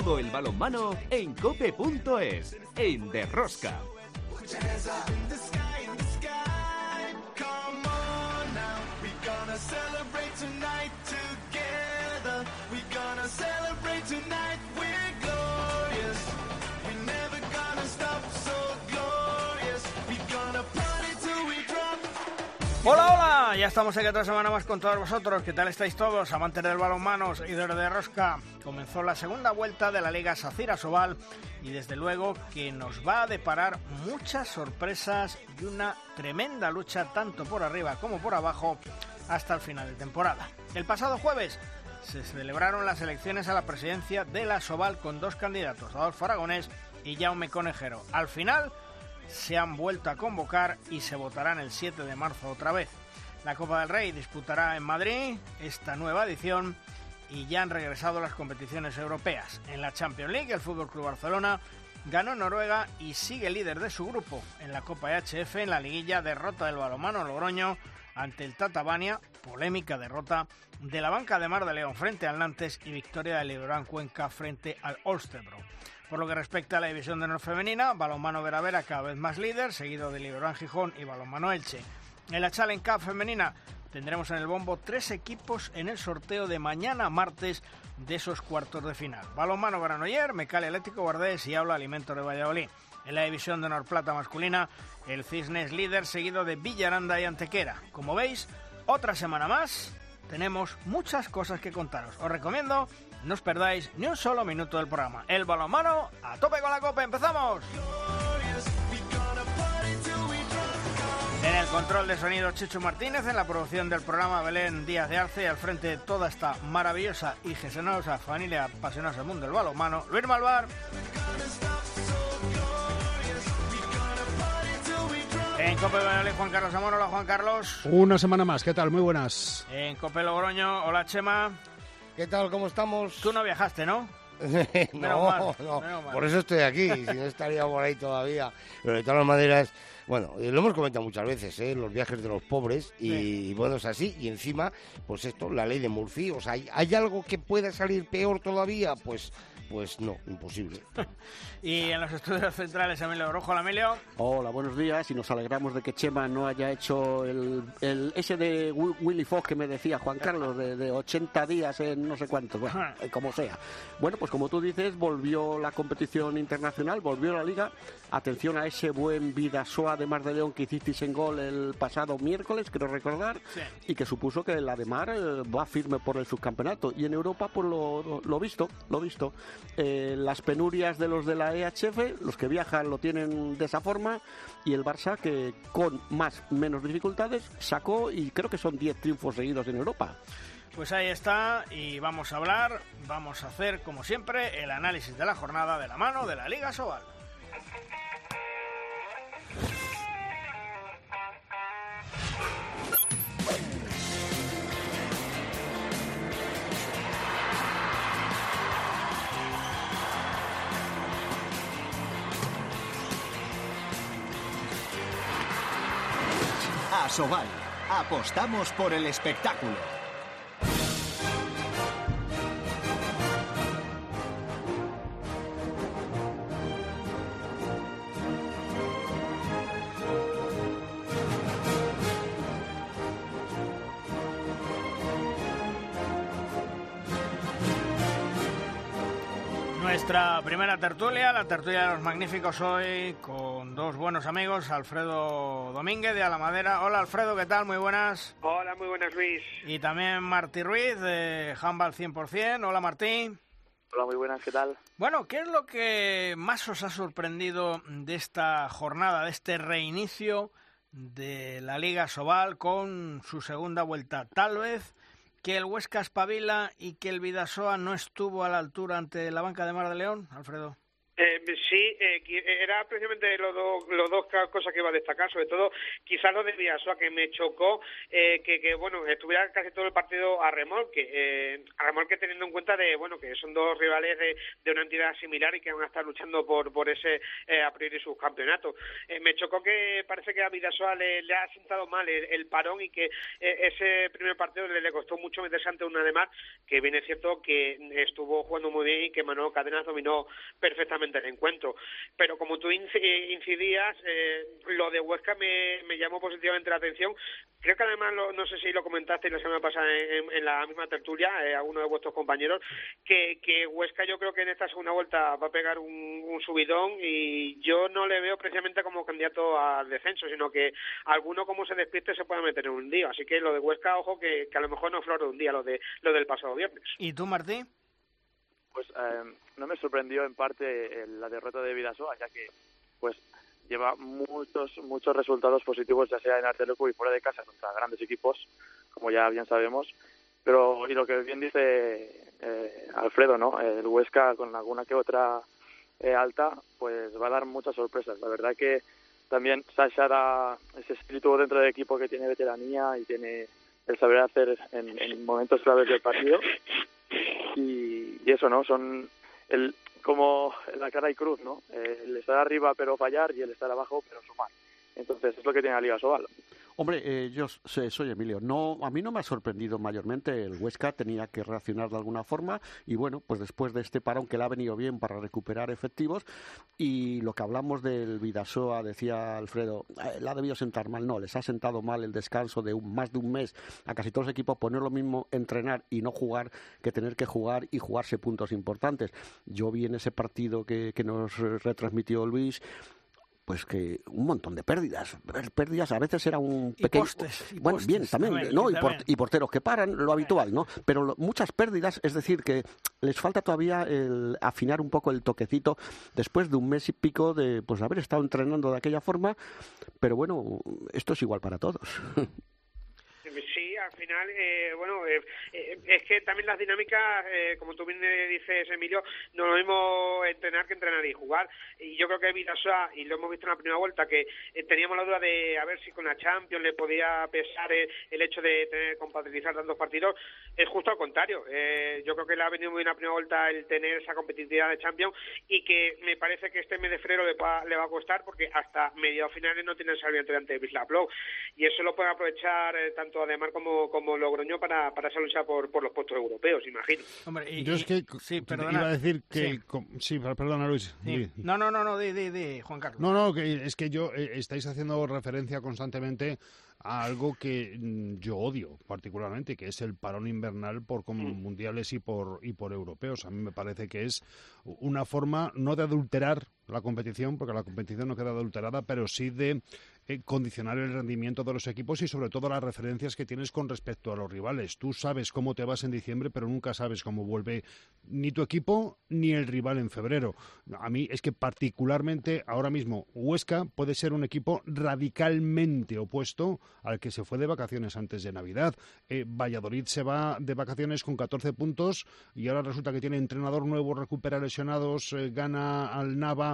Todo el balonmano en cope.es, en Derrosca. Hola, hola, ya estamos aquí otra semana más con todos vosotros. ¿Qué tal estáis todos, amantes del balonmano, seguidores de Rosca? Comenzó la segunda vuelta de la Liga Sacyr Asobal y desde luego que nos va a deparar muchas sorpresas y una tremenda lucha tanto por arriba como por abajo hasta el final de temporada. El pasado jueves se celebraron las elecciones a la presidencia de la Asobal con dos candidatos, Adolfo Aragonés y Jaume Conejero. Al final se han vuelto a convocar y se votarán el 7 de marzo otra vez. La Copa del Rey disputará en Madrid esta nueva edición y ya han regresado las competiciones europeas. En la Champions League, el FC Barcelona ganó en Noruega y sigue líder de su grupo. En la Copa EHF, en la liguilla, derrota del balonmano Logroño ante el Tatabania, polémica derrota de la banca de Mar de León frente al Nantes y victoria del Liberón Cuenca frente al Olstebro. Por lo que respecta a la división de honor femenina, balonmano Veravera cada vez más líder, seguido de Liberón Gijón y balonmano Elche. En la Challenge Cup femenina tendremos en el bombo 3 equipos en el sorteo de mañana martes de esos cuartos de final. Balonmano Granoller, Mecal Atlético Guardés y Aula Alimentos de Valladolid. En la división de honor plata masculina, el Cisne es líder, seguido de Villaranda y Antequera. Como veis, otra semana más, tenemos muchas cosas que contaros. Os recomiendo no os perdáis ni un solo minuto del programa. El balonmano a tope con la copa. ¡Empezamos! En el control de sonido Chicho Martínez, en la producción del programa Belén Díaz de Arce, y al frente de toda esta maravillosa y generosa familia apasionada del mundo del balonmano, Luis Malvar. En Cope Valladolid, Juan Carlos Amor. Hola, Juan Carlos. Una semana más, ¿qué tal? Muy buenas. En Cope Logroño, hola, Chema. ¿Qué tal? ¿Cómo estamos? Tú no viajaste, ¿no? No, por eso estoy aquí, si no estaría por ahí todavía. Pero de todas maneras, bueno, lo hemos comentado muchas veces, los viajes de los pobres, y bueno, es así. Y encima, pues esto, la ley de Murphy, o sea, ¿hay algo que pueda salir peor todavía? Pues no, imposible. Y en los estudios centrales, Emilio Rojo. Hola, Emilio. Hola, buenos días, y nos alegramos de que Chema no haya hecho el ese de Willy Fox que me decía Juan Carlos, de 80 días en no sé cuánto, bueno, como sea. Bueno, pues como tú dices, volvió la competición internacional, volvió la Liga. Atención a ese buen Vidasoa de Mar de León que hicisteis en gol el pasado miércoles, creo recordar, sí, y que supuso que la de Mar va firme por el subcampeonato. Y en Europa, pues lo visto. Las penurias de los de la EHF, los que viajan lo tienen de esa forma, y el Barça, que con menos dificultades sacó, y creo que son 10 triunfos seguidos en Europa. Pues ahí está, y vamos a hacer como siempre el análisis de la jornada de la mano de la Liga Asobal. Asobal, apostamos por el espectáculo. Nuestra primera tertulia, la tertulia de los magníficos hoy, con dos buenos amigos, Alfredo Domínguez de Alamadera. Hola, Alfredo, ¿qué tal? Muy buenas. Hola, muy buenas, Luis. Y también Martí Ruiz de Handball 100%. Hola, Martí. Hola, muy buenas, ¿qué tal? Bueno, ¿qué es lo que más os ha sorprendido de esta jornada, de este reinicio de la Liga Asobal con su segunda vuelta? Tal vez que el Huesca espabila y que el Vidasoa no estuvo a la altura ante la banca de Mar de León, Alfredo. Sí, era precisamente los dos cosas que iba a destacar, sobre todo quizás lo de Vidasoa, que me chocó que bueno, estuviera casi todo el partido a remolque teniendo en cuenta que son dos rivales de una entidad similar y que van a estar luchando por ese a priori subcampeonato. Me chocó que parece que a Vidasoa le ha sentado mal el parón y que ese primer partido le costó mucho meterse ante un Ademar, que bien es cierto que estuvo jugando muy bien y que Manolo Cadenas dominó perfectamente el encuentro. Pero como tú incidías, lo de Huesca me llamó positivamente la atención. Creo que además, no sé si lo comentaste la semana pasada en la misma tertulia, a uno de vuestros compañeros, que Huesca yo creo que en esta segunda vuelta va a pegar un subidón y yo no le veo precisamente como candidato al descenso, sino que alguno como se despierte se pueda meter en un lío. Así que lo de Huesca, ojo, que a lo mejor no flore un día lo del pasado viernes. ¿Y tú, Martí? Pues no me sorprendió en parte la derrota de Vidasoa, ya que pues lleva muchos resultados positivos, ya sea en Artelecu y fuera de casa contra grandes equipos, como ya bien sabemos. Pero y lo que bien dice Alfredo, ¿no? El Huesca con alguna que otra alta, pues va a dar muchas sorpresas. La verdad que también Sasha da ese espíritu dentro del equipo que tiene veteranía y tiene el saber hacer en momentos claves del partido. Y eso, ¿no? Son como la cara y cruz, ¿no? El estar arriba pero fallar y el estar abajo pero sumar. Entonces es lo que tiene la Liga Sobal. Hombre, yo soy Emilio. A mí no me ha sorprendido mayormente. El Huesca tenía que reaccionar de alguna forma y bueno, pues después de este parón que le ha venido bien para recuperar efectivos y lo que hablamos del Vidasoa, decía Alfredo, le ha debido sentar mal. No, les ha sentado mal el descanso de más de un mes a casi todos los equipos, poner lo mismo entrenar y no jugar que tener que jugar y jugarse puntos importantes. Yo vi en ese partido que nos retransmitió Luis, pues que un montón de pérdidas a veces era un pequeño postes, bien también, ¿no? Y porteros que paran, lo habitual, ¿no? Pero muchas pérdidas, es decir, que les falta todavía afinar un poco el toquecito después de un mes y pico de pues haber estado entrenando de aquella forma, pero bueno, esto es igual para todos. Sí, al final, es que también las dinámicas, como tú bien dices, Emilio, no es lo mismo entrenar que entrenar y jugar. Y yo creo que Vidasoa, y lo hemos visto en la primera vuelta, que teníamos la duda de a ver si con la Champions le podía pesar el hecho de tener compatibilizar tantos partidos. Es justo al contrario. Yo creo que le ha venido muy bien la primera vuelta el tener esa competitividad de Champions y que me parece que este mes de febrero le va a costar porque hasta mediados finales no tiene el salviente ante Wisla Plow. Y eso lo puede aprovechar tanto Ademar como Logroño para esa lucha por los puestos europeos, imagino. Hombre, yo es que iba a decir que... Sí, perdona, Luis. Sí. No, di, Juan Carlos. No, que es que estáis haciendo referencia constantemente a algo que yo odio particularmente, que es el parón invernal por mundiales y por europeos. A mí me parece que es una forma no de adulterar la competición, porque la competición no queda adulterada, pero sí de condicionar el rendimiento de los equipos y sobre todo las referencias que tienes con respecto a los rivales. Tú sabes cómo te vas en diciembre, pero nunca sabes cómo vuelve ni tu equipo ni el rival en febrero. A mí es que particularmente ahora mismo Huesca puede ser un equipo radicalmente opuesto al que se fue de vacaciones antes de Navidad. Valladolid se va de vacaciones con 14 puntos y ahora resulta que tiene entrenador nuevo, recupera lesionados, gana al Nava.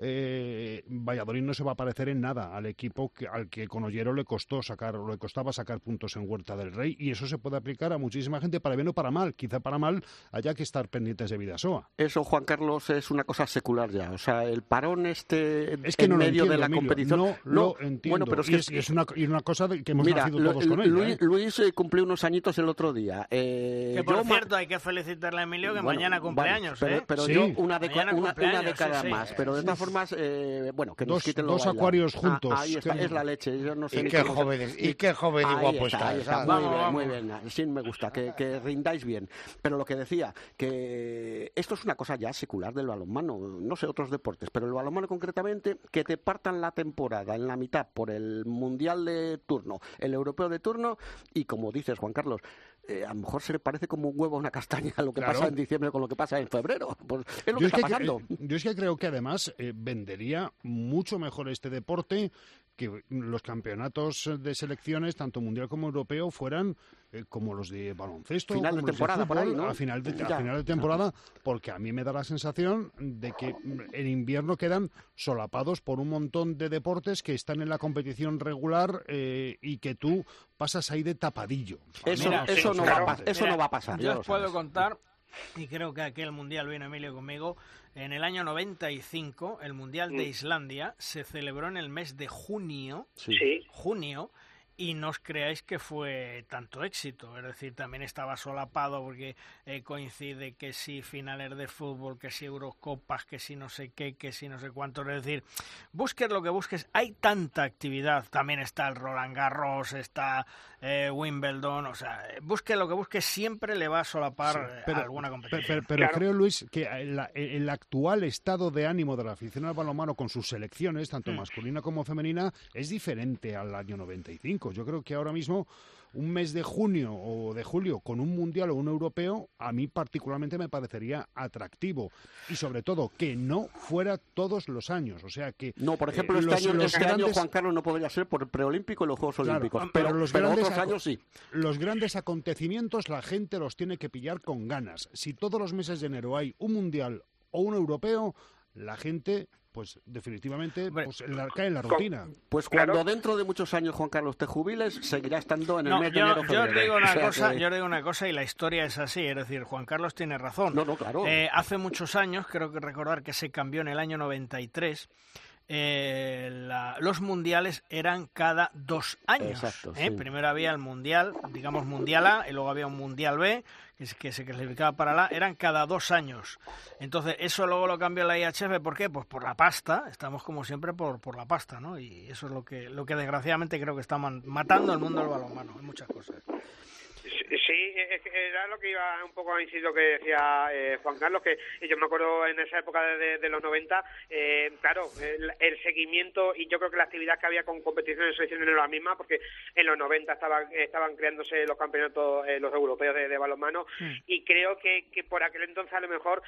Valladolid no se va a parecer en nada al equipo al que con Ollero le costaba sacar puntos en Huerta del Rey, y eso se puede aplicar a muchísima gente para bien o para mal. Quizá para mal haya que estar pendientes de Vidasoa. Eso, Juan Carlos, es una cosa secular ya. O sea, el parón es que no medio entiendo, de la Emilio, competición. No lo entiendo. Bueno, pero es una cosa que hemos nacido todos con ella. Luis cumplió unos añitos el otro día. Que por cierto, hay que felicitarle a Emilio que mañana cumpleaños. Pero sí, yo una década sí. más. Pero de todas formas, que nos quiten dos acuarios juntos. Ahí está, es la leche. Yo no sé y qué joven y guapo está. Muy bien. Sí, me gusta, que rindáis bien. Pero lo que decía, que esto es una cosa ya secular del balonmano, no sé otros deportes, pero el balonmano concretamente, que te partan la temporada en la mitad por el mundial de turno, el europeo de turno, y como dices, Juan Carlos, a lo mejor se le parece como un huevo a una castaña lo que pasa en diciembre con lo que pasa en febrero. Pues es lo que está pasando. Yo es que creo que además vendería mucho mejor este deporte que los campeonatos de selecciones, tanto mundial como europeo, fueran como los de baloncesto, final como de temporada, los de fútbol, por ahí, ¿no? a final de temporada, porque a mí me da la sensación de que en invierno quedan solapados por un montón de deportes que están en la competición regular y que tú pasas ahí de tapadillo. Eso no va a pasar. Yo os puedo contar, y creo que aquel mundial vino Emilio conmigo, en el año 95, el mundial de Islandia se celebró en el mes de junio, y no os creáis que fue tanto éxito, es decir, también estaba solapado porque coincide que si finales de fútbol, que si Eurocopas, que si no sé qué, que si no sé cuánto, es decir, busques lo que busques, hay tanta actividad, también está el Roland Garros, está Wimbledon, o sea, busque lo que busque, siempre le va a solapar alguna competición. Pero creo, Luis, que el actual estado de ánimo de la afición al balonmano con sus selecciones, tanto masculina como femenina, es diferente al año 95. Yo creo que ahora mismo un mes de junio o de julio con un mundial o un europeo, a mí particularmente me parecería atractivo. Y sobre todo, que no fuera todos los años. O sea que... No, por ejemplo, este año, Juan Carlos, no podría ser por el preolímpico y los Juegos Olímpicos. Pero otros años sí. Los grandes acontecimientos la gente los tiene que pillar con ganas. Si todos los meses de enero hay un mundial o un europeo, la gente... pues definitivamente cae en la rutina. Pues cuando dentro de muchos años, Juan Carlos, te jubiles, seguirá estando en el mes de enero. Yo os digo una cosa y la historia es así, es decir, Juan Carlos tiene razón. No, claro. Hace muchos años, creo que recordar que se cambió en el año 93, los mundiales eran cada 2 años. Exacto, sí. Primero había el mundial, digamos mundial A, y luego había un mundial B, que se clasificaba para la, eran cada 2 años. Entonces, eso luego lo cambió la IHF, ¿por qué? Pues por la pasta, estamos como siempre por la pasta, ¿no? Y eso es lo que desgraciadamente creo que está matando el mundo del balonmano, en muchas cosas. Sí, era lo que iba un poco a incidir lo que decía Juan Carlos, que yo me acuerdo en esa época de los 90, claro, el seguimiento y yo creo que la actividad que había con competiciones de selecciones no era la misma, porque en los 90 estaban creándose los campeonatos, los europeos de balonmano, y creo que por aquel entonces a lo mejor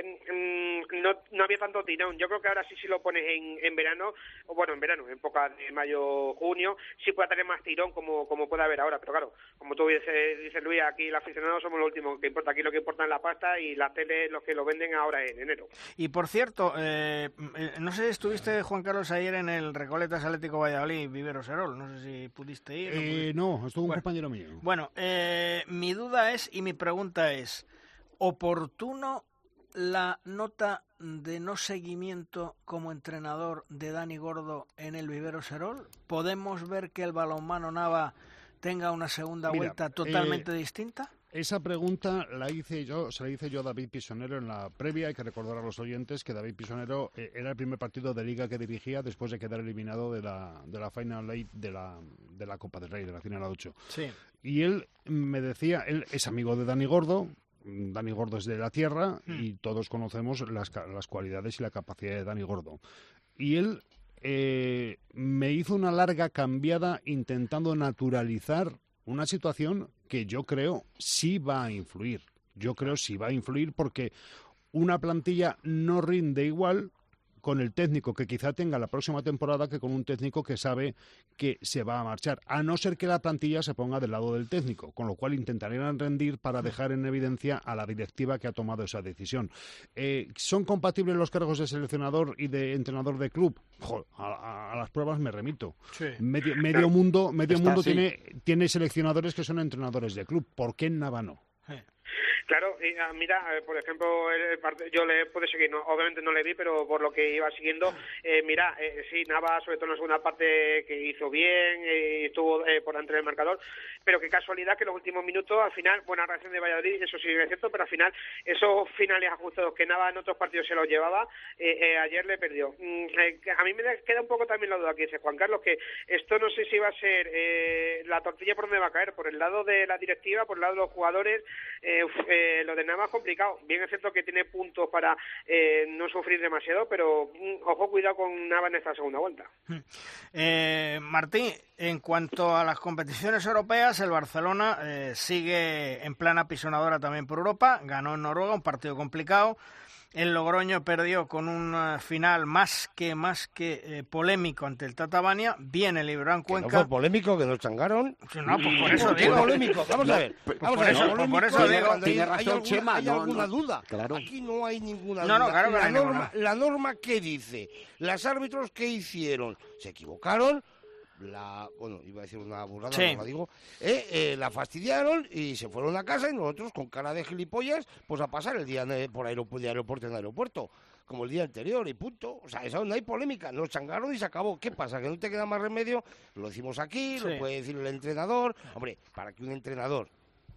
no había tanto tirón. Yo creo que ahora sí, si lo pones en verano, o bueno, en verano, en época de mayo, junio, sí puede tener más tirón como puede haber ahora, pero claro, como tú dice Luis, aquí los aficionados somos lo último que importa. Aquí lo que importa es la pasta y la tele, los que lo venden ahora en enero. Y por cierto, no sé si estuviste, Juan Carlos, ayer en el Recoletas Atlético Valladolid, Viveros Herol, no sé si pudiste ir. No, estuvo un compañero mío. Bueno, mi duda es, y mi pregunta es, ¿oportuno la nota de no seguimiento como entrenador de Dani Gordo en el Viveros Herol? ¿Podemos ver que el balonmano Nava tenga una segunda vuelta totalmente distinta? Esa pregunta se la hice yo a David Pisonero en la previa. Hay que recordar a los oyentes que David Pisonero era el primer partido de Liga que dirigía después de quedar eliminado de la Final 8 de la Copa del Rey, de la Final 8. Sí. Y él me decía, él es amigo de Dani Gordo. Dani Gordo es de la tierra y todos conocemos las cualidades y la capacidad de Dani Gordo. Y él me hizo una larga cambiada intentando naturalizar una situación que yo creo sí va a influir. Yo creo sí va a influir porque una plantilla no rinde igual con el técnico que quizá tenga la próxima temporada que con un técnico que sabe que se va a marchar, a no ser que la plantilla se ponga del lado del técnico, con lo cual intentarían rendir para dejar en evidencia a la directiva que ha tomado esa decisión. ¿Son compatibles los cargos de seleccionador y de entrenador de club? A las pruebas me remito. Sí. Medio mundo tiene seleccionadores que son entrenadores de club. ¿Por qué en Nava no? Claro, mira, por ejemplo, yo le pude seguir, obviamente no le vi, pero por lo que iba siguiendo, sí, Nava, sobre todo en la segunda parte, que hizo bien, estuvo por delante del marcador, pero qué casualidad que en los últimos minutos, al final, buena reacción de Valladolid, eso sí es cierto, pero al final, esos finales ajustados que Nava en otros partidos se los llevaba, ayer le perdió. A mí me queda un poco también la duda que dice Juan Carlos, que esto no sé si va a ser la tortilla por donde va a caer, por el lado de la directiva, por el lado de los jugadores. Lo de Nava es complicado. Bien es cierto que tiene puntos para no sufrir demasiado, pero ojo, cuidado con Nava en esta segunda vuelta. Martín, en cuanto a las competiciones europeas, el Barcelona sigue en plana pisonadora también por Europa. Ganó en Noruega, un partido complicado. el Logroño perdió con un final más que polémico ante el Tatabania. Viene el Liberban Cuenca. ¿Que no fue polémico, que nos changaron? No, pues por eso digo. Polémico, vamos a ver. Por eso digo. Tiene razón, Chema. ¿Hay alguna duda? Claro. Aquí no hay ninguna duda. No, claro que no hay la norma, ¿qué dice? ¿Los árbitros qué hicieron? ¿Se equivocaron? Iba a decir una burrada, sí. No la digo, la fastidiaron y se fueron a casa y nosotros con cara de gilipollas pues a pasar el día de aeropuerto en aeropuerto, como el día anterior y punto. O sea, eso no hay polémica, nos changaron y se acabó. ¿Qué pasa? ¿Que no te queda más remedio? Lo decimos aquí, sí. Lo puede decir el entrenador. Hombre, para que un entrenador,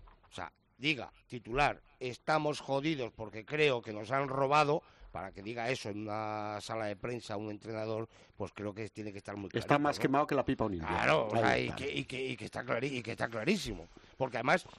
diga, titular, estamos jodidos porque creo que nos han robado, para que diga eso en una sala de prensa un entrenador, pues creo que tiene que estar muy claro. Está más quemado que la pipa unida. Claro, y que está clarísimo. Porque además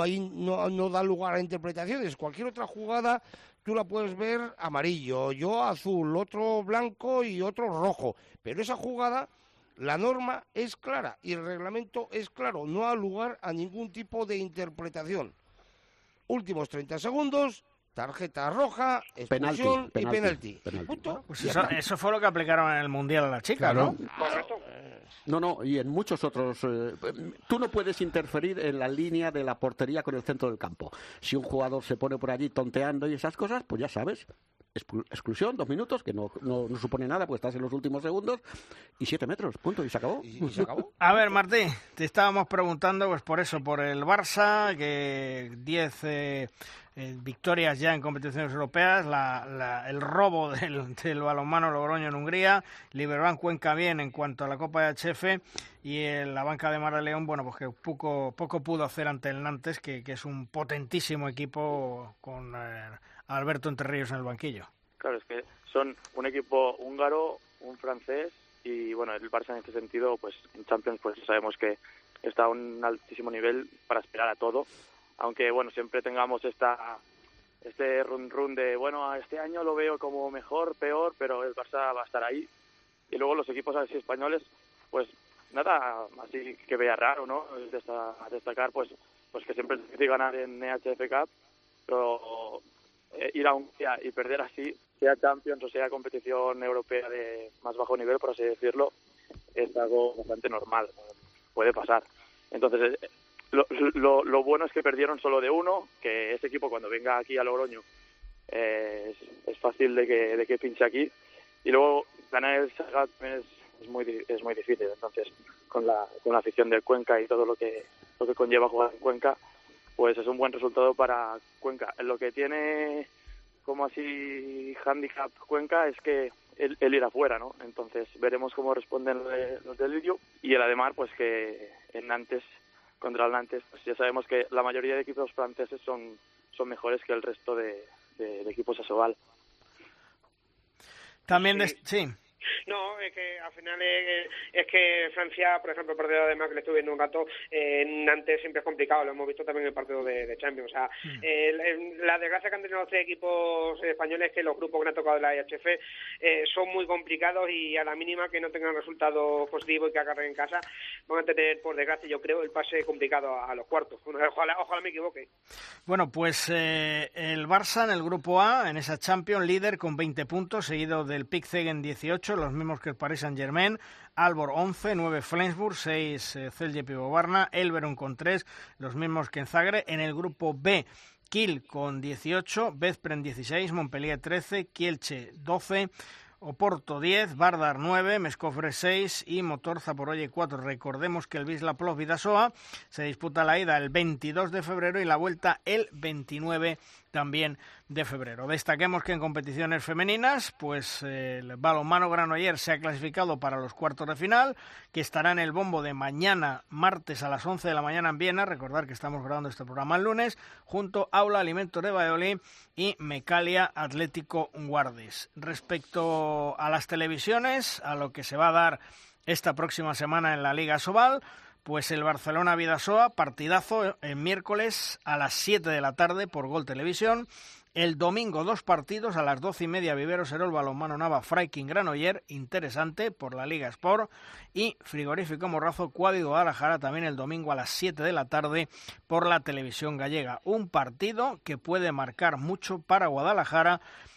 no da lugar a interpretaciones. Cualquier otra jugada tú la puedes ver amarillo, yo azul, otro blanco y otro rojo. Pero esa jugada, la norma es clara y el reglamento es claro. No da lugar a ningún tipo de últimos 30 segundos... tarjeta roja, expulsión y penalti. Bueno, pues eso fue lo que aplicaron en el Mundial a la chica, claro. ¿no? Correcto. No, y en muchos otros... tú no puedes interferir en la línea de la portería con el centro del campo. Si un jugador se pone por allí tonteando y esas cosas, pues ya sabes, exclusión, 2 minutos, que no supone nada, pues estás en los últimos segundos, y 7 metros, punto, y se acabó. ¿Y se acabó? A ver, Martí, te estábamos preguntando, pues por el Barça, que 10 victorias ya en competiciones europeas, el robo del balonmano Logroño en Hungría, Liberban Cuenca bien en cuanto a la Copa de HF, y la banca de Maraleón, bueno, pues que poco pudo hacer ante el Nantes, que es un potentísimo equipo con Alberto Entrerríos en el banquillo. Claro, es que son un equipo húngaro, un francés, y bueno, el Barça en este sentido, pues en Champions pues sabemos que está a un altísimo nivel para aspirar a todo. Aunque, bueno, siempre tengamos este run de, bueno, este año lo veo como mejor, peor, pero el Barça va a estar ahí. Y luego los equipos así españoles, pues nada así que vea raro, ¿no? A destacar, pues que siempre es difícil ganar en EHF Cup, pero ir a Hungría y perder así, sea Champions o sea competición europea de más bajo nivel, por así decirlo, es algo bastante normal, puede pasar. Entonces, lo bueno es que perdieron solo de 1, que ese equipo cuando venga aquí a Logroño es fácil de que pinche aquí, y luego ganar el Sagat es muy difícil. Entonces con la afición del Cuenca y todo lo que conlleva jugar en Cuenca, pues es un buen resultado para Cuenca. Lo que tiene como así handicap Cuenca es que el ir afuera, ¿no? Entonces veremos cómo responden los del Lirio, y el Ademar, pues que en Nantes, contra el Nantes, pues ya sabemos que la mayoría de equipos franceses son mejores que el resto de equipos Asobal. También sí. No, es que al final es que Francia, por ejemplo, el partido además que le estuve viendo un rato, Nantes siempre es complicado, lo hemos visto también en el partido de Champions. O sea, la desgracia que han tenido los 3 equipos españoles es que los grupos que han tocado de la IHF son muy complicados, y a la mínima que no tengan resultados positivos y que agarren en casa, van a tener, por desgracia, yo creo, el pase complicado a los cuartos. Ojalá me equivoque. Bueno, pues el Barça en el grupo A, en esa Champions, líder con 20 puntos, seguido del PIK Zegen 18, los mismos que el Paris Saint-Germain, Aalborg 11, 9 Flensburg, 6 Celje Pivovarna, Elverum con 3, los mismos que en Zagreb. En el grupo B, Kiel con 18, Veszprém 16, Montpellier 13, Kielce 12, Oporto 10, Vardar 9, Meskofre 6 y Motor Zaporozhye 4. Recordemos que el Wisla Plock Bidasoa se disputa la ida el 22 de febrero y la vuelta el 29 también de febrero. Destaquemos que en competiciones femeninas, pues el balonmano Granollers se ha clasificado para los cuartos de final, que estará en el bombo de mañana, martes a las 11 de la mañana en Viena. Recordar que estamos grabando este programa el lunes, junto a Aula Alimentos de Valladolid y Mecalia Atlético Guardes. Respecto a las televisiones, a lo que se va a dar esta próxima semana en la Liga Asobal, pues el Barcelona-Bidasoa, partidazo el miércoles a las 7 de la tarde por Gol Televisión. El domingo 2 partidos a las 12:30, Viveros Erol Balonmano Nava Freiking Granollers, interesante por la Liga Sport, y Frigorífico Morrazo Cuadi Guadalajara también el domingo a las 7 de la tarde por la televisión gallega. Un partido que puede marcar mucho para Guadalajara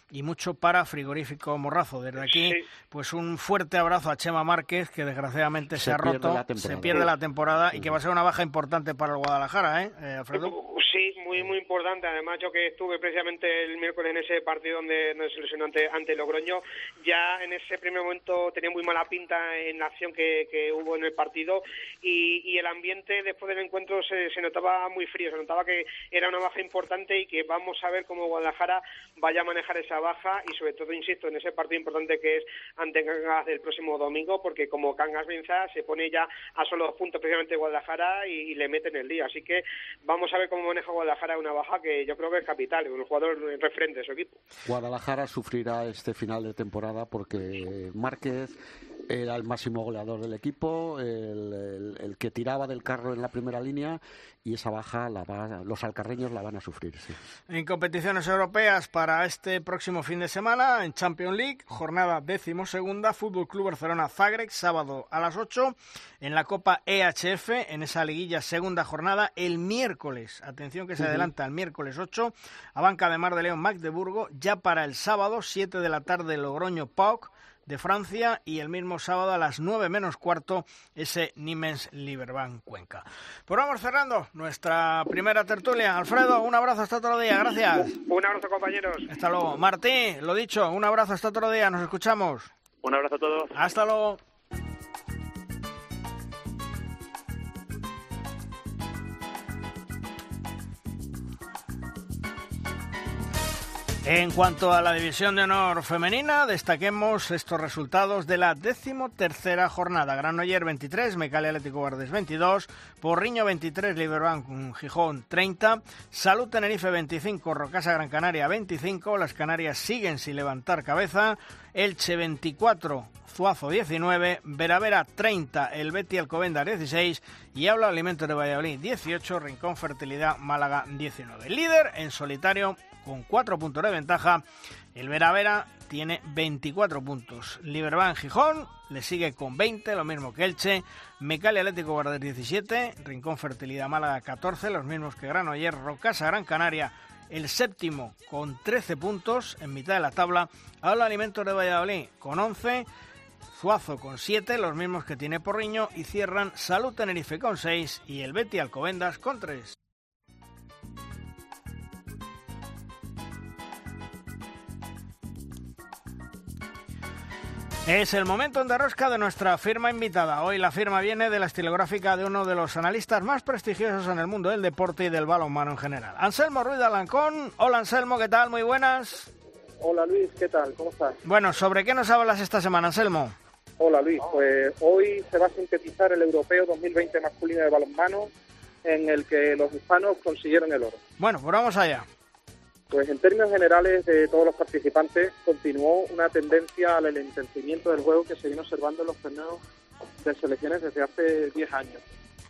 y mucho para Frigorífico Morrazo. Desde aquí, pues un fuerte abrazo a Chema Márquez, que desgraciadamente se ha roto, se pierde la temporada y que va a ser una baja importante para el Guadalajara, Alfredo? Sí, muy importante. Además, yo que estuve precisamente el miércoles en ese partido donde se lesionó ante Logroño, ya en ese primer momento tenía muy mala pinta en la acción que hubo en el partido y el ambiente después del encuentro se notaba muy frío, se notaba que era una baja importante y que vamos a ver cómo Guadalajara vaya a manejar esa baja y sobre todo, insisto, en ese partido importante que es ante Cangas el próximo domingo, porque como Cangas venza se pone ya a solo 2 puntos precisamente Guadalajara y le mete en el día. Así que vamos a ver cómo maneja Guadalajara una baja que yo creo que es capital, un jugador referente de su equipo. Guadalajara sufrirá este final de temporada porque Márquez era el máximo goleador del equipo, el que tiraba del carro en la primera línea, y esa baja los alcarreños la van a sufrir. Sí. En competiciones europeas para este próximo fin de semana, en Champions League, jornada 12ª, Fútbol Club Barcelona Zagreb, sábado a las 8, en la Copa EHF, en esa liguilla segunda jornada, el miércoles, atención que se adelanta el miércoles 8, a Banca de Mar de León Magdeburgo, ya para el sábado, 7 de la tarde, Logroño PAOK de Francia, y el mismo sábado a las 9 menos cuarto ese Nimes-Liberbank Cuenca. Pues vamos cerrando nuestra primera tertulia. Alfredo, un abrazo hasta otro día, gracias. Un abrazo, compañeros. Hasta luego. Martí, lo dicho, un abrazo hasta otro día, nos escuchamos. Un abrazo a todos. Hasta luego. En cuanto a la división de honor femenina, destaquemos estos resultados de la 13ª jornada. Granollers 23, Mecalia Atlético Guardés 22, Porriño 23, Liberbank Gijón 30, Salud Tenerife 25, Rocasa Gran Canaria 25, las Canarias siguen sin levantar cabeza, Elche 24, Zuazo 19, Veravera 30, el Betis Alcobendas 16 y Aula Alimentos de Valladolid 18, Rincón Fertilidad Málaga 19. Líder en solitario con 4 puntos de ventaja, el Veravera tiene 24 puntos. Liberbank Gijón le sigue con 20, lo mismo que Elche. Mecalia Atlético Guardés 17, Rincón Fertilidad Málaga 14, los mismos que Granollers. Rocasa Gran Canaria el séptimo con 13 puntos en mitad de la tabla. Aula Alimentos de Valladolid con 11, Zuazo con 7, los mismos que tiene Porriño, y cierran Salud Tenerife con 6 y el Betis Alcobendas con 3. Es el momento de rosca de nuestra firma invitada. Hoy la firma viene de la estilográfica de uno de los analistas más prestigiosos en el mundo del deporte y del balonmano en general, Anselmo Ruiz de Alancón. Hola Anselmo, ¿qué tal? Muy buenas. Hola Luis, ¿qué tal? ¿Cómo estás? Bueno, ¿sobre qué nos hablas esta semana, Anselmo? Hola Luis, pues hoy se va a sintetizar el Europeo 2020 masculino de balonmano, en el que los hispanos consiguieron el oro. Bueno, pues vamos allá. Pues en términos generales de todos los participantes, continuó una tendencia al enlentecimiento del juego que se viene observando en los torneos de selecciones desde hace 10 años.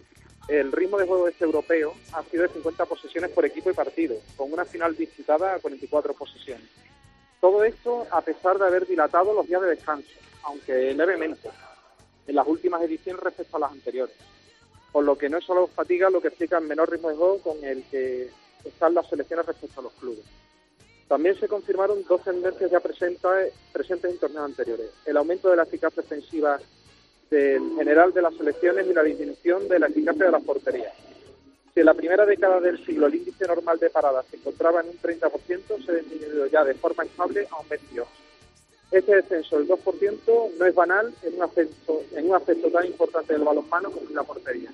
El ritmo de juego de este europeo ha sido de 50 posesiones por equipo y partido, con una final disputada a 44 posesiones. Todo esto a pesar de haber dilatado los días de descanso, aunque levemente, en las últimas ediciones respecto a las anteriores. Por lo que no es solo fatiga lo que explica el menor ritmo de juego con el que están las selecciones respecto a los clubes. También se confirmaron 2 tendencias ya presentes en torneos anteriores: el aumento de la eficacia defensiva del general de las selecciones y la disminución de la eficacia de las porterías. Si en la primera década del siglo el índice normal de paradas se encontraba en un 30%, se ha disminuido ya de forma estable a un 28%. Este descenso del 2% no es banal en un aspecto tan importante del balonmano como la portería.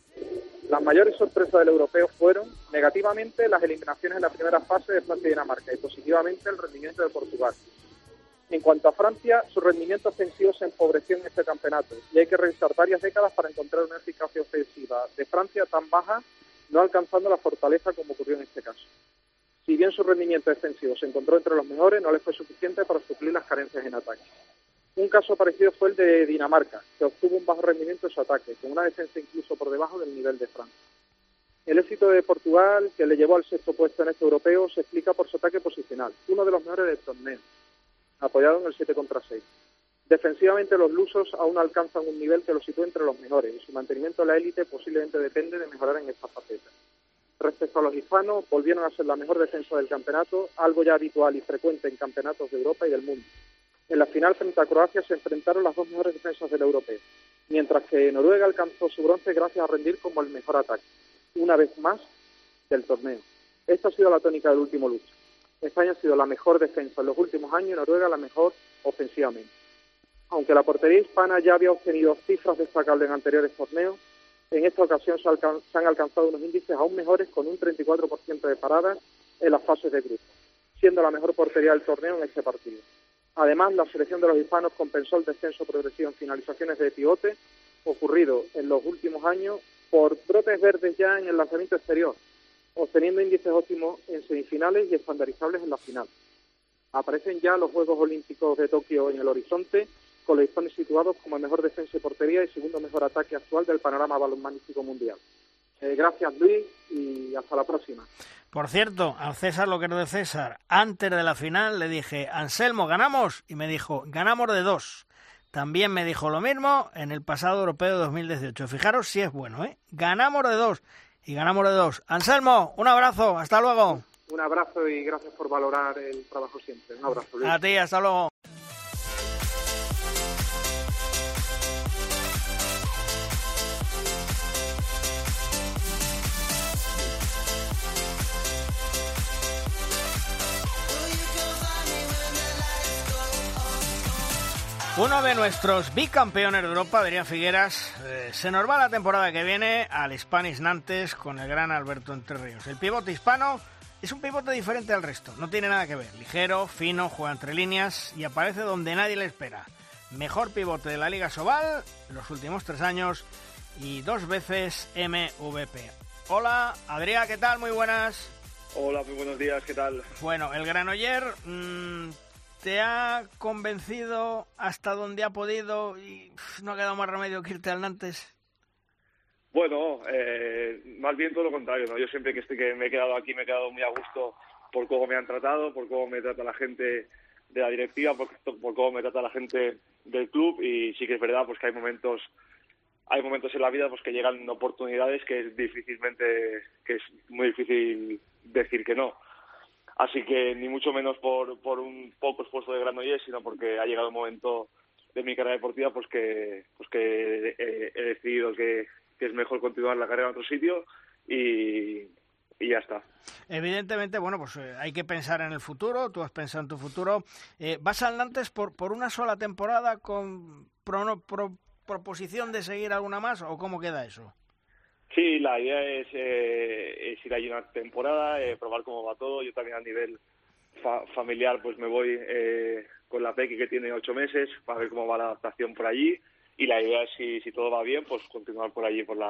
Las mayores sorpresas del europeo fueron, negativamente, las eliminaciones en la primera fase de Francia y Dinamarca, y positivamente el rendimiento de Portugal. En cuanto a Francia, su rendimiento ofensivo se empobreció en este campeonato, y hay que revisar varias décadas para encontrar una eficacia ofensiva de Francia tan baja, no alcanzando la fortaleza como ocurrió en este caso. Si bien su rendimiento defensivo se encontró entre los mejores, no le fue suficiente para suplir las carencias en ataque. Un caso parecido fue el de Dinamarca, que obtuvo un bajo rendimiento en su ataque, con una defensa incluso por debajo del nivel de Francia. El éxito de Portugal, que le llevó al 6º puesto en este europeo, se explica por su ataque posicional, uno de los mejores del torneo, apoyado en el 7 contra 6. Defensivamente los lusos aún no alcanzan un nivel que los sitúe entre los mejores, y su mantenimiento en la élite posiblemente depende de mejorar en esta faceta. Respecto a los hispanos, volvieron a ser la mejor defensa del campeonato, algo ya habitual y frecuente en campeonatos de Europa y del mundo. En la final frente a Croacia se enfrentaron las dos mejores defensas del europeo, mientras que Noruega alcanzó su bronce gracias a rendir como el mejor ataque, una vez más, del torneo. Esta ha sido la tónica del último lucha. España ha sido la mejor defensa en los últimos años y Noruega la mejor ofensivamente. Aunque la portería hispana ya había obtenido cifras destacables en anteriores torneos, en esta ocasión se han alcanzado unos índices aún mejores con un 34% de paradas en las fases de grupo, siendo la mejor portería del torneo en este partido. Además, la selección de los hispanos compensó el descenso progresivo en finalizaciones de pivote ocurrido en los últimos años por brotes verdes ya en el lanzamiento exterior, obteniendo índices óptimos en semifinales y estandarizables en la final. Aparecen ya los Juegos Olímpicos de Tokio en el horizonte, con los hispanos situados como mejor defensa y portería y segundo mejor ataque actual del panorama balonmanístico mundial. Gracias, Luis, y hasta la próxima. Por cierto, al César lo que no de César, antes de la final le dije, Anselmo, ¿ganamos? Y me dijo, ganamos de 2. También me dijo lo mismo en el pasado europeo de 2018. Fijaros si es bueno, ¿eh? Ganamos de 2 y ganamos de 2. Anselmo, un abrazo, hasta luego. Un abrazo y gracias por valorar el trabajo siempre. Un abrazo, Luis. A ti, hasta luego. Uno de nuestros bicampeones de Europa, Adrián Figueras, se nos va la temporada que viene al Spanish Nantes con el gran Alberto Entre Ríos. El pivote hispano es un pivote diferente al resto, no tiene nada que ver. Ligero, fino, juega entre líneas y aparece donde nadie le espera. Mejor pivote de la Liga Sobal los últimos 3 años y 2 veces MVP. Hola, Adrián, ¿qué tal? Muy buenas. Hola, muy buenos días, ¿qué tal? Bueno, el Granoller... ¿te ha convencido hasta donde ha podido y no ha quedado más remedio que irte al Nantes? Bueno, más bien todo lo contrario, ¿no? Yo siempre que me he quedado aquí me he quedado muy a gusto por cómo me han tratado, por cómo me trata la gente de la directiva, por cómo me trata la gente del club, y sí que es verdad pues que hay momentos en la vida pues que llegan oportunidades que es muy difícil decir que no. Así que ni mucho menos por un poco esfuerzo de Granollers, sino porque ha llegado un momento de mi carrera deportiva pues que he decidido que es mejor continuar la carrera en otro sitio y ya está. Evidentemente, bueno, pues hay que pensar en el futuro, tú has pensado en tu futuro. ¿Vas al Nantes por una sola temporada con proposición de seguir alguna más o cómo queda eso? Sí, la idea es ir allí una temporada, probar cómo va todo. Yo también a nivel familiar pues me voy con la Peque, que tiene 8 meses, para ver cómo va la adaptación por allí. Y la idea es, si todo va bien, pues continuar por allí por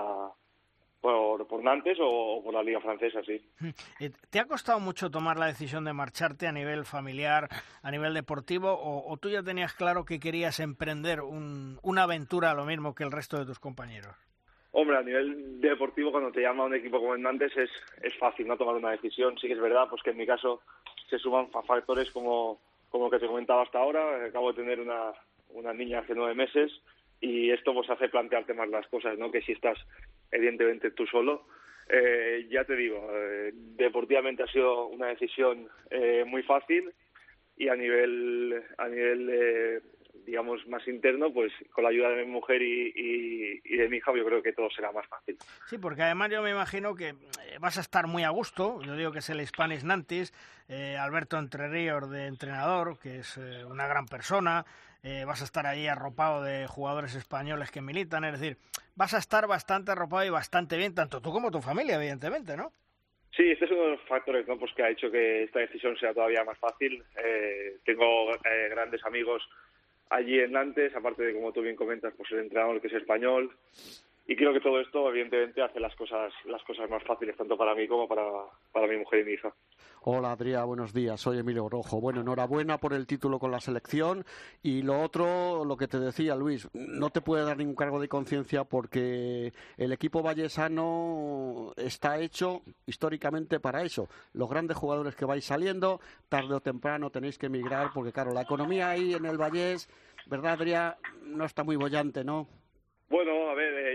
Nantes o por la Liga Francesa, sí. ¿Te ha costado mucho tomar la decisión de marcharte a nivel familiar, a nivel deportivo, o tú ya tenías claro que querías emprender una aventura lo mismo que el resto de tus compañeros? Hombre, a nivel deportivo, cuando te llama un equipo como el Nantes es fácil no tomar una decisión. Sí que es verdad pues que en mi caso se suman factores como que te comentaba hasta ahora. Acabo de tener una niña hace 9 meses y esto pues hace plantearte más las cosas, ¿no? Que si estás evidentemente tú solo. Ya te digo, deportivamente ha sido una decisión muy fácil, y a nivel digamos, más interno, pues con la ayuda de mi mujer y de mi hija, yo creo que todo será más fácil. Sí, porque además yo me imagino que vas a estar muy a gusto. Yo digo que es el Spanish Nantes, Alberto Entre Ríos de entrenador, que es una gran persona. Vas a estar ahí arropado de jugadores españoles que militan, es decir, vas a estar bastante arropado y bastante bien, tanto tú como tu familia, evidentemente, ¿no? Sí, este es uno de los factores, ¿no? Pues que ha hecho que esta decisión sea todavía más fácil. Tengo grandes amigos allí en Nantes, aparte de, como tú bien comentas, pues el entrenador que es español, y creo que todo esto evidentemente hace las cosas más fáciles tanto para mí como para mi mujer y mi hija. Hola Adrián, buenos días, soy Emilio Rojo. Bueno, enhorabuena por el título con la selección, y lo otro, lo que te decía Luis, no te puede dar ningún cargo de conciencia porque el equipo vallesano está hecho históricamente para eso. Los grandes jugadores que vais saliendo, tarde o temprano tenéis que emigrar porque claro, la economía ahí en el Vallés, ¿verdad Adrián? No está muy bollante, ¿no? Bueno, a ver,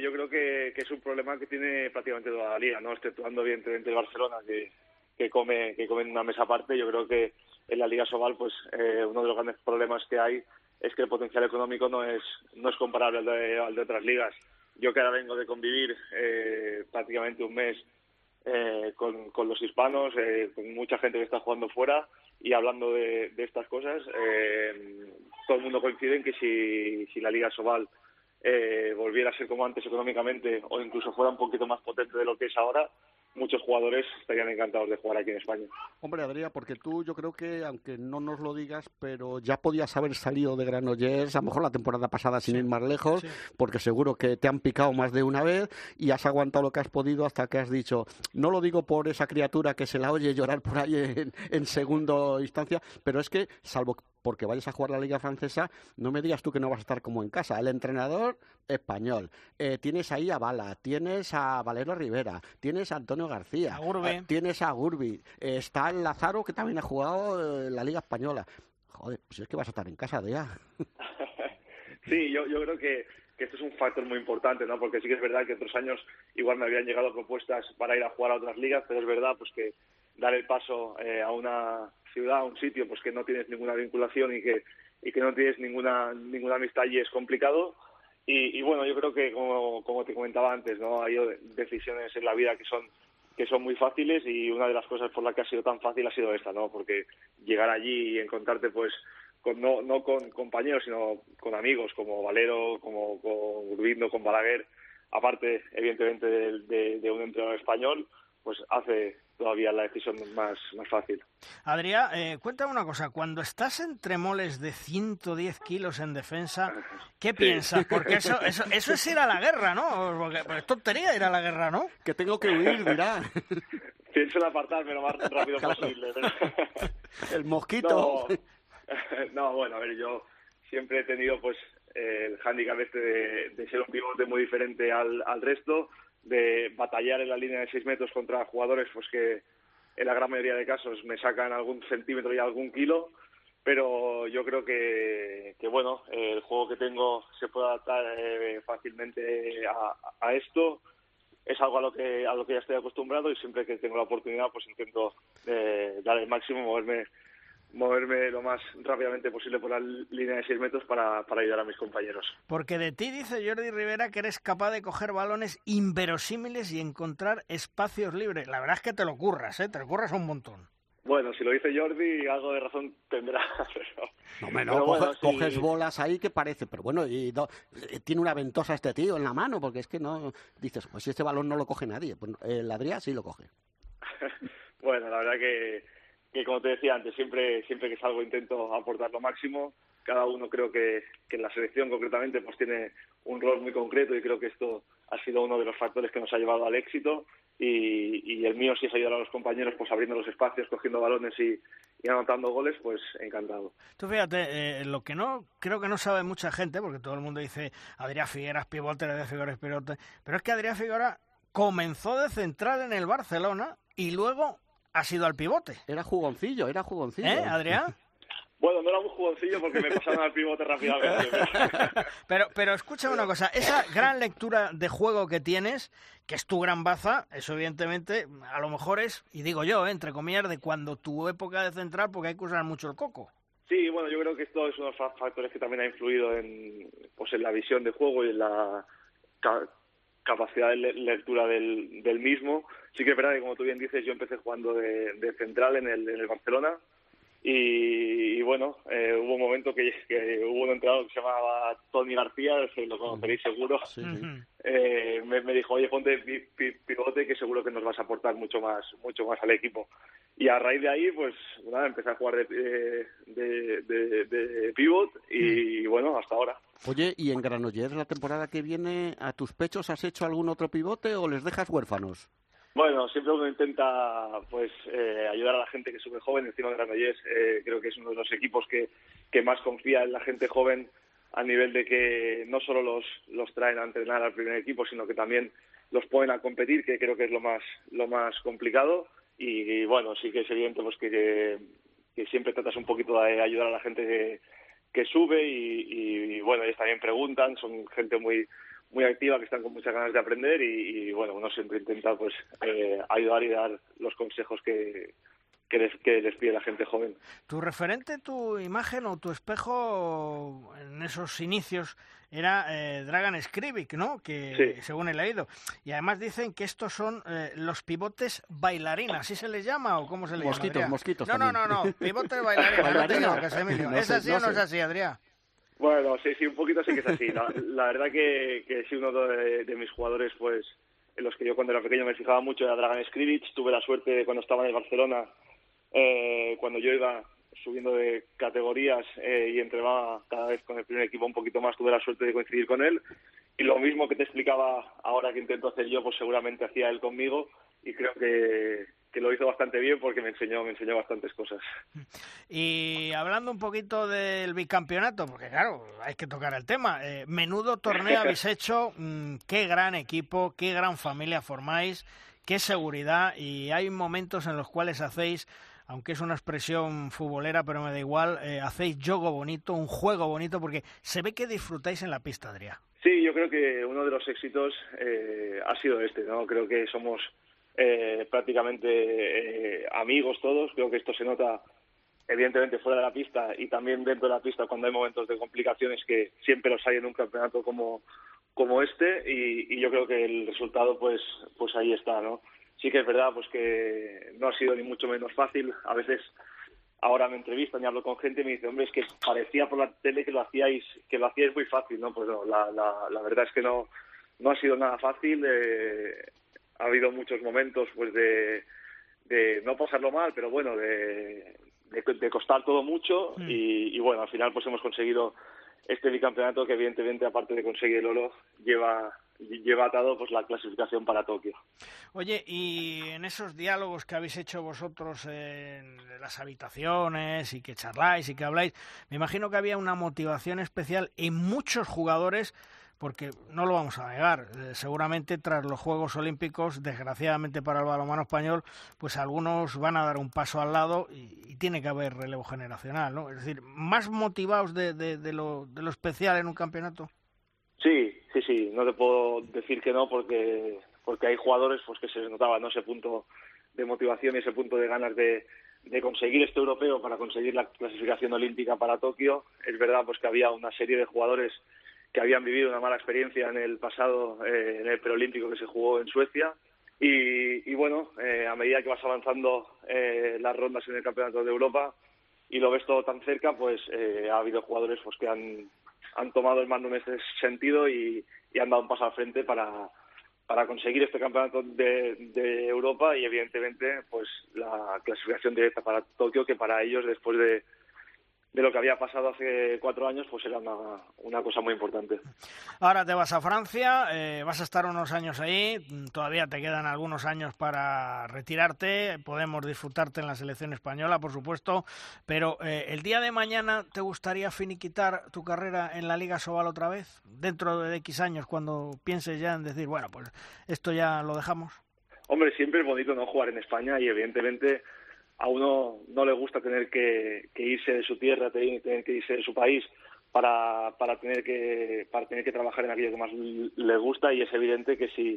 yo creo que es un problema que tiene prácticamente toda la liga, ¿no? Exceptuando evidentemente el Barcelona, que come en una mesa aparte. Yo creo que en la Liga Sobal, pues uno de los grandes problemas que hay es que el potencial económico no es comparable al de otras ligas. Yo que ahora vengo de convivir prácticamente un mes con los hispanos, con mucha gente que está jugando fuera y hablando de estas cosas, todo el mundo coincide en que si la Liga Sobal volviera a ser como antes económicamente o incluso fuera un poquito más potente de lo que es ahora, muchos jugadores estarían encantados de jugar aquí en España. Hombre, Adrián, porque tú, yo creo que, aunque no nos lo digas, pero ya podías haber salido de Granollers, a lo mejor la temporada pasada sin ir más lejos, porque seguro que te han picado más de una vez y has aguantado lo que has podido hasta que has dicho, no lo digo por esa criatura que se la oye llorar por ahí en segunda instancia, pero es que, salvo porque vayas a jugar la Liga Francesa, no me digas tú que no vas a estar como en casa. El entrenador español, tienes ahí a Bala, tienes a Valero Rivera, tienes a Antonio García, tienes a Gurbi, está el Lázaro, que también ha jugado en la Liga Española. Joder, pues es que vas a estar en casa ya. Sí, yo creo que esto es un factor muy importante, ¿no? Porque sí que es verdad que otros años igual me habían llegado propuestas para ir a jugar a otras ligas, pero es verdad pues que dar el paso a una ciudad, a un sitio pues que no tienes ninguna vinculación y que no tienes ninguna amistad allí es complicado. Y bueno, yo creo que como te comentaba antes, ¿no? Hay decisiones en la vida que son muy fáciles, y una de las cosas por las que ha sido tan fácil ha sido esta, ¿no? Porque llegar allí y encontrarte pues no con compañeros, sino con amigos como Valero, como con Urbindo, con Balaguer, aparte evidentemente de un entrenador español, pues hace todavía la decisión más fácil. Adrián, cuéntame una cosa, cuando estás entre moles de 110 kilos en defensa, ¿qué piensas? Porque eso es ir a la guerra, ¿no? Porque es tontería ir a la guerra, ¿no? Que tengo que huir, dirá. Pienso en apartarme lo más rápido posible. El mosquito. No, bueno, a ver, yo siempre he tenido pues el hándicap de ser un pivote muy diferente al resto, de batallar en la línea de 6 metros contra jugadores pues que en la gran mayoría de casos me sacan algún centímetro y algún kilo, pero yo creo que bueno, el juego que tengo se puede adaptar fácilmente a esto. Es algo a lo que ya estoy acostumbrado, y siempre que tengo la oportunidad pues intento dar el máximo, moverme lo más rápidamente posible por la línea de 6 metros para ayudar a mis compañeros. Porque de ti dice Jordi Rivera que eres capaz de coger balones inverosímiles y encontrar espacios libres. La verdad es que te lo curras, te lo curras un montón. Bueno, si lo dice Jordi, algo de razón tendrá. Pero bueno, coges bolas ahí que parece, pero bueno, tiene una ventosa este tío en la mano, porque es que no dices, pues si este balón no lo coge nadie, pues el Adrián sí lo coge. Bueno, la verdad que como te decía antes, siempre que salgo intento aportar lo máximo. Cada uno creo que en la selección concretamente pues tiene un rol muy concreto, y creo que esto ha sido uno de los factores que nos ha llevado al éxito, y el mío, si es ayudar a los compañeros pues abriendo los espacios, cogiendo balones y anotando goles, pues encantado. Tú fíjate, lo que no creo que no sabe mucha gente, porque todo el mundo dice Adrián Figueras pivote, Adrián Figueras pivote, pero es que Adrián Figueras comenzó de central en el Barcelona y luego ha sido al pivote. Era jugoncillo. Adrián? Bueno, no era un jugoncillo porque me pasaron al pivote rápidamente. Pero escúchame una cosa, esa gran lectura de juego que tienes, que es tu gran baza, eso evidentemente a lo mejor es, y digo yo, entre comillas, de cuando tu época de central, porque hay que usar mucho el coco. Sí, bueno, yo creo que esto es uno de los factores que también ha influido en la visión de juego y en la capacidad de lectura del mismo. Sí que es verdad que, como tú bien dices, yo empecé jugando de central en el Barcelona, y bueno, hubo un momento que hubo un entrenador que se llamaba Tony García, que lo conoceréis seguro. Sí. Me dijo, oye, ponte pivote, que seguro que nos vas a aportar mucho más al equipo. Y a raíz de ahí, pues nada, empecé a jugar de pivot, y bueno, hasta ahora. Oye, ¿y en Granollers la temporada que viene, a tus pechos, has hecho algún otro pivote o les dejas huérfanos? Bueno, siempre uno intenta pues ayudar a la gente que sube joven. Encima de Granollers creo que es uno de los equipos que más confía en la gente joven, a nivel de que no solo los traen a entrenar al primer equipo, sino que también los ponen a competir, que creo que es lo más complicado. Y bueno, sí que es evidente pues que siempre tratas un poquito de ayudar a la gente que sube, y bueno, ellos también preguntan, son gente muy muy activa, que están con muchas ganas de aprender y bueno, uno siempre intenta pues ayudar y dar los consejos que les pide la gente joven. Tu referente, tu imagen o tu espejo en esos inicios era Dragan Skrivic, ¿no? Que sí, según he leído. Y además dicen que estos son los pivotes bailarines, ¿así se les llama o cómo se les llama? Mosquitos. No, pivotes bailarines. ¿Es así o no es así, Adrián? Bueno, sí, un poquito sí que es así. La verdad que sí, uno de mis jugadores, pues, en los que yo cuando era pequeño me fijaba mucho era Dragan Skrivic. Tuve la suerte cuando estaba en el Barcelona, cuando yo iba subiendo de categorías y entrenaba cada vez con el primer equipo un poquito más, tuve la suerte de coincidir con él. Y lo mismo que te explicaba ahora que intento hacer yo, pues seguramente hacía él conmigo, y creo que lo hizo bastante bien porque me enseñó bastantes cosas. Y hablando un poquito del bicampeonato, porque claro, hay que tocar el tema, menudo torneo habéis hecho, qué gran equipo, qué gran familia formáis, qué seguridad, y hay momentos en los cuales hacéis, aunque es una expresión futbolera, pero me da igual, hacéis juego bonito, un juego bonito, porque se ve que disfrutáis en la pista, Adrián. Sí, yo creo que uno de los éxitos ha sido este, ¿no? Creo que somos prácticamente amigos todos. Creo que esto se nota evidentemente fuera de la pista y también dentro de la pista cuando hay momentos de complicaciones, que siempre los hay en un campeonato como este, y yo creo que el resultado pues ahí está, ¿no? Sí que es verdad pues que no ha sido ni mucho menos fácil. A veces ahora me entrevistan y hablo con gente y me dice, hombre, es que parecía por la tele que lo hacíais muy fácil, ¿no? Pues no, la verdad es que no ha sido nada fácil. Ha habido muchos momentos pues de no pasarlo mal, pero bueno, de costar todo mucho y bueno, al final pues hemos conseguido este bicampeonato que evidentemente, aparte de conseguir el oro, lleva atado pues la clasificación para Tokio. Oye, y en esos diálogos que habéis hecho vosotros en las habitaciones y que charláis y que habláis, me imagino que había una motivación especial en muchos jugadores, porque no lo vamos a negar, seguramente tras los Juegos Olímpicos, desgraciadamente para el balonmano español, pues algunos van a dar un paso al lado y tiene que haber relevo generacional, ¿no? Es decir, ¿más motivados de lo especial en un campeonato? Sí, no te puedo decir que no, porque hay jugadores pues que se les notaba, ¿no?, ese punto de motivación y ese punto de ganas de conseguir este europeo para conseguir la clasificación olímpica para Tokio. Es verdad pues que había una serie de jugadores que habían vivido una mala experiencia en el pasado, en el preolímpico que se jugó en Suecia, y bueno, a medida que vas avanzando las rondas en el Campeonato de Europa y lo ves todo tan cerca, pues ha habido jugadores pues que han tomado el mando en ese sentido y han dado un paso al frente para conseguir este campeonato de Europa y evidentemente pues la clasificación directa para Tokio, que para ellos, después de lo que había pasado hace 4 años, pues era una cosa muy importante. Ahora te vas a Francia, vas a estar unos años ahí, todavía te quedan algunos años para retirarte, podemos disfrutarte en la selección española, por supuesto, pero el día de mañana, ¿te gustaría finiquitar tu carrera en la Liga Sobal otra vez? Dentro de X años, cuando pienses ya en decir, bueno, pues esto ya lo dejamos. Hombre, siempre es bonito no jugar en España y evidentemente a uno no le gusta tener que irse de su tierra, tener que irse de su país para tener que trabajar en aquello que más le gusta, y es evidente que si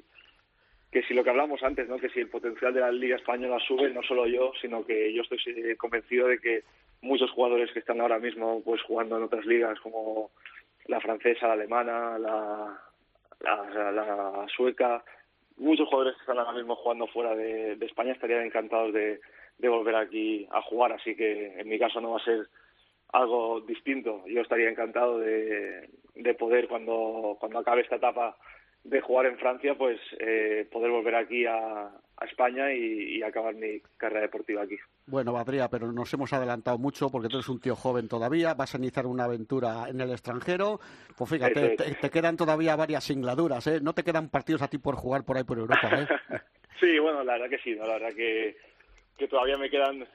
lo que hablamos antes, ¿no?, que si el potencial de la Liga Española sube, no solo yo, sino que yo estoy convencido de que muchos jugadores que están ahora mismo pues jugando en otras ligas como la francesa, la alemana, la sueca, muchos jugadores que están ahora mismo jugando fuera de España estarían encantados de volver aquí a jugar, así que en mi caso no va a ser algo distinto. Yo estaría encantado de poder, cuando acabe esta etapa de jugar en Francia, pues poder volver aquí a España y acabar mi carrera deportiva aquí. Bueno, Adrián, pero nos hemos adelantado mucho porque tú eres un tío joven todavía, vas a iniciar una aventura en el extranjero, pues fíjate, te quedan todavía varias singladuras, ¿eh? No te quedan partidos a ti por jugar por ahí por Europa, ¿eh? Sí, bueno, la verdad que sí, ¿no? La verdad que todavía me quedan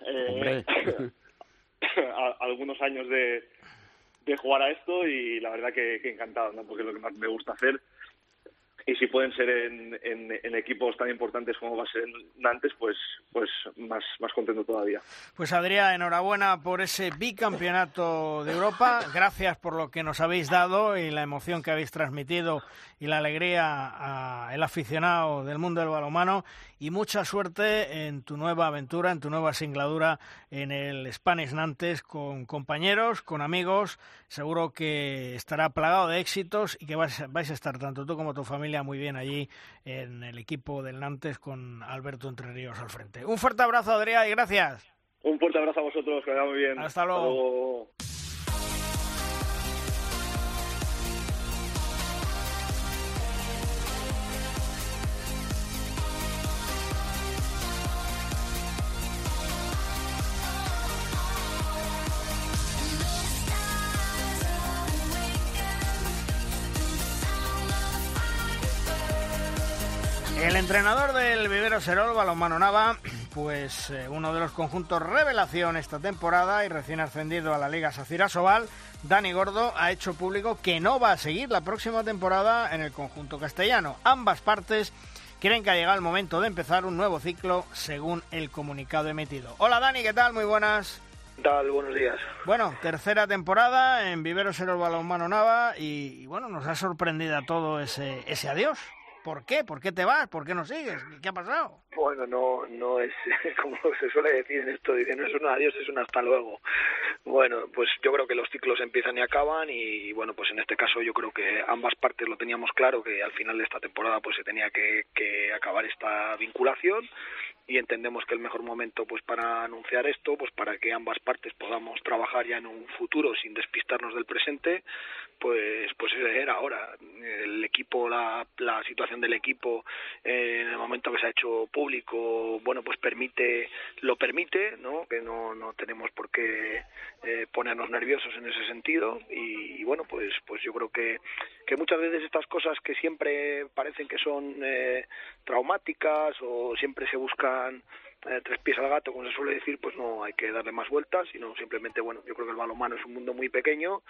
algunos años de jugar a esto, y la verdad que encantado, ¿no?, porque es lo que más me gusta hacer. y si pueden ser en equipos tan importantes como va a ser Nantes, pues más contento todavía. Pues Adrià, enhorabuena por ese bicampeonato de Europa, gracias por lo que nos habéis dado y la emoción que habéis transmitido y la alegría al aficionado del mundo del balonmano, y mucha suerte en tu nueva aventura, en tu nueva singladura en el Spanish Nantes, con compañeros, con amigos. Seguro que estará plagado de éxitos y que vais a estar tanto tú como tu familia muy bien allí en el equipo del Nantes con Alberto Entre Ríos al frente. Un fuerte abrazo, Adrià, y gracias. Un fuerte abrazo a vosotros, que vaya muy bien. Hasta luego. El entrenador del Vivero Serol, Balonmano Nava, pues uno de los conjuntos revelación esta temporada y recién ascendido a la Liga SACIR ASOVAL, Dani Gordo, ha hecho público que no va a seguir la próxima temporada en el conjunto castellano. Ambas partes creen que ha llegado el momento de empezar un nuevo ciclo, según el comunicado emitido. Hola Dani, ¿qué tal? Muy buenas. ¿Qué tal? Buenos días. Bueno, tercera temporada en Vivero Serol Balonmano Nava y bueno, nos ha sorprendido a todo ese adiós. ¿Por qué? ¿Por qué te vas? ¿Por qué no sigues? ¿Qué ha pasado? Bueno, no es como se suele decir en esto, no es un adiós, es un hasta luego. Bueno, pues yo creo que los ciclos empiezan y acaban y bueno, pues en este caso yo creo que ambas partes lo teníamos claro, que al final de esta temporada pues se tenía que acabar esta vinculación, y entendemos que el mejor momento pues para anunciar esto, pues para que ambas partes podamos trabajar ya en un futuro sin despistarnos del presente, pues era ahora. El equipo, la situación del equipo en el momento que se ha hecho público, bueno, pues lo permite, ¿no? Que no tenemos por qué ponernos nerviosos en ese sentido, y bueno, pues yo creo que muchas veces estas cosas que siempre parecen que son traumáticas o siempre se buscan tres pies al gato, como se suele decir, pues no hay que darle más vueltas, sino simplemente, bueno, yo creo que el balonmano es un mundo muy pequeño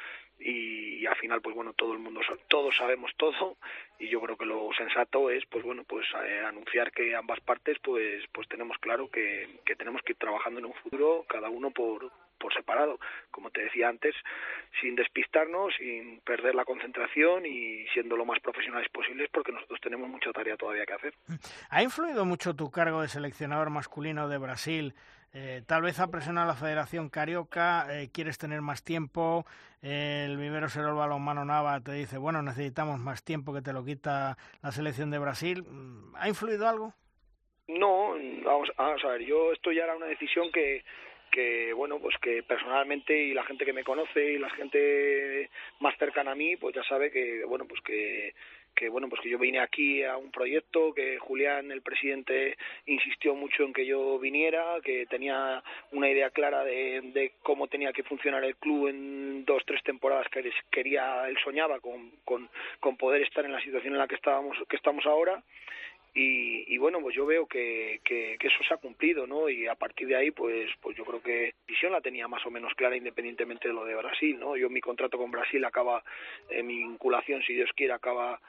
y al final, pues bueno, todos sabemos todo, y yo creo que lo sensato es, pues bueno, pues anunciar que ambas partes, pues tenemos claro que tenemos que ir trabajando en un futuro, cada uno por separado, como te decía antes, sin despistarnos, sin perder la concentración y siendo lo más profesionales posibles, porque nosotros tenemos mucha tarea todavía que hacer. ¿Ha influido mucho tu cargo de seleccionador masculino de Brasil? Tal vez ha presionado a la Federación Carioca, quieres tener más tiempo, el Vivero Serol Balonmano Nava te dice, bueno, necesitamos más tiempo, que te lo quita la selección de Brasil. ¿Ha influido algo? No, vamos a ver, esto ya era una decisión que bueno, pues que personalmente, y la gente que me conoce y la gente más cercana a mí, pues ya sabe que bueno, pues que yo vine aquí a un proyecto, que Julián, el presidente, insistió mucho en que yo viniera, que tenía una idea clara de cómo tenía que funcionar el club en 2-3 temporadas que él soñaba con poder estar en la situación en la que estamos ahora. Y bueno, pues yo veo que eso se ha cumplido, ¿no? Y a partir de ahí, pues yo creo que la visión la tenía más o menos clara, independientemente de lo de Brasil, ¿no? Mi contrato con Brasil acaba, mi vinculación, si Dios quiere, acaba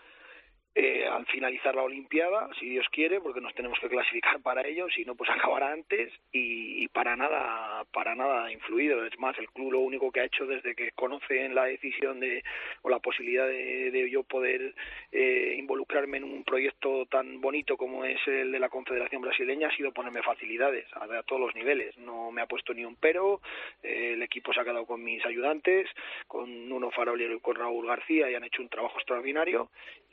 al finalizar la Olimpiada, si Dios quiere, porque nos tenemos que clasificar para ello, si no, pues acabará antes, y para nada ha influido. Es más, el club lo único que ha hecho desde que conocen la decisión o la posibilidad de yo poder involucrarme en un proyecto tan bonito como es el de la Confederación Brasileña ha sido ponerme facilidades a todos los niveles. No me ha puesto ni un pero, el equipo se ha quedado con mis ayudantes, con Nuno Farolero y con Raúl García, y han hecho un trabajo extraordinario,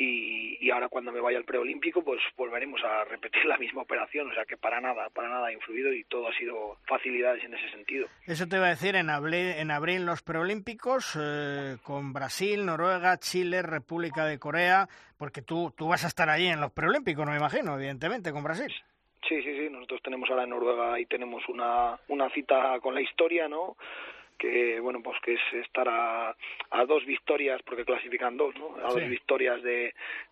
y ahora cuando me vaya al preolímpico pues volveremos a repetir la misma operación, o sea que para nada ha influido, y todo ha sido facilidades en ese sentido. Eso te iba a decir, en abril los preolímpicos con Brasil, Noruega, Chile, República de Corea, porque tú vas a estar allí en los preolímpicos, no me imagino, evidentemente, con Brasil. Sí, nosotros tenemos ahora en Noruega y tenemos una cita con la historia, ¿no? bueno, pues que es estar a 2 victorias, porque clasifican 2, ¿no? A 2 victorias de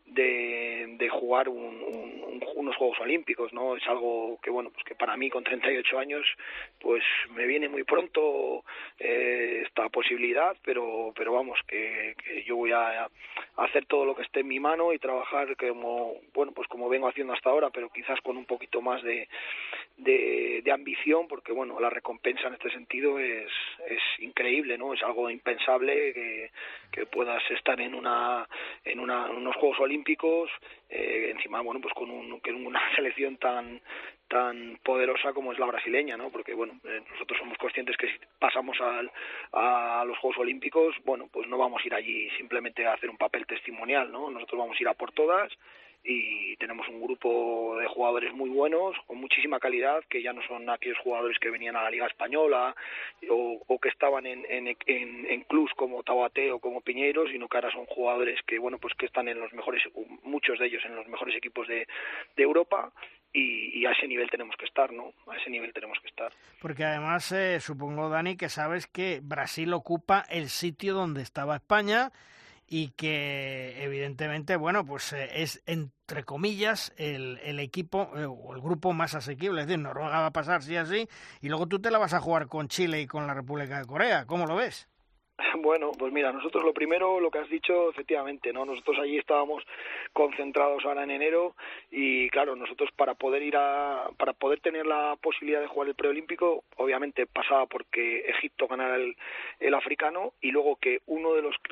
jugar unos Juegos Olímpicos, ¿no? Es algo que, bueno, pues que para mí con 38 años pues me viene muy pronto esta posibilidad, pero vamos, que yo voy a hacer todo lo que esté en mi mano y trabajar como vengo haciendo hasta ahora, pero quizás con un poquito más de ambición, porque bueno, la recompensa en este sentido es increíble, ¿no? Es algo impensable que puedas estar en unos Juegos Olímpicos, encima, bueno, pues con una selección tan poderosa como es la brasileña, ¿no? Porque bueno, nosotros somos conscientes que si pasamos a los Juegos Olímpicos, bueno, pues no vamos a ir allí simplemente a hacer un papel testimonial, ¿no? Nosotros vamos a ir a por todas, y tenemos un grupo de jugadores muy buenos, con muchísima calidad, que ya no son aquellos jugadores que venían a la Liga Española o que estaban en clubs como Taubaté o como Piñeiro, sino que ahora son jugadores que, bueno, pues que están en los mejores, muchos de ellos en los mejores equipos de Europa, y a ese nivel tenemos que estar, ¿no? A ese nivel tenemos que estar. Porque además, supongo, Dani, que sabes que Brasil ocupa el sitio donde estaba España, y que evidentemente, bueno, pues es entre comillas el equipo o el grupo más asequible. Es decir, Noruega va a pasar sí así, y luego tú te la vas a jugar con Chile y con la República de Corea. ¿Cómo lo ves? Bueno, pues mira, nosotros lo primero, lo que has dicho, efectivamente, ¿no? Nosotros allí estábamos concentrados ahora en enero, y claro, nosotros para poder tener la posibilidad de jugar el preolímpico, obviamente pasaba porque Egipto ganara el africano, y luego que uno de los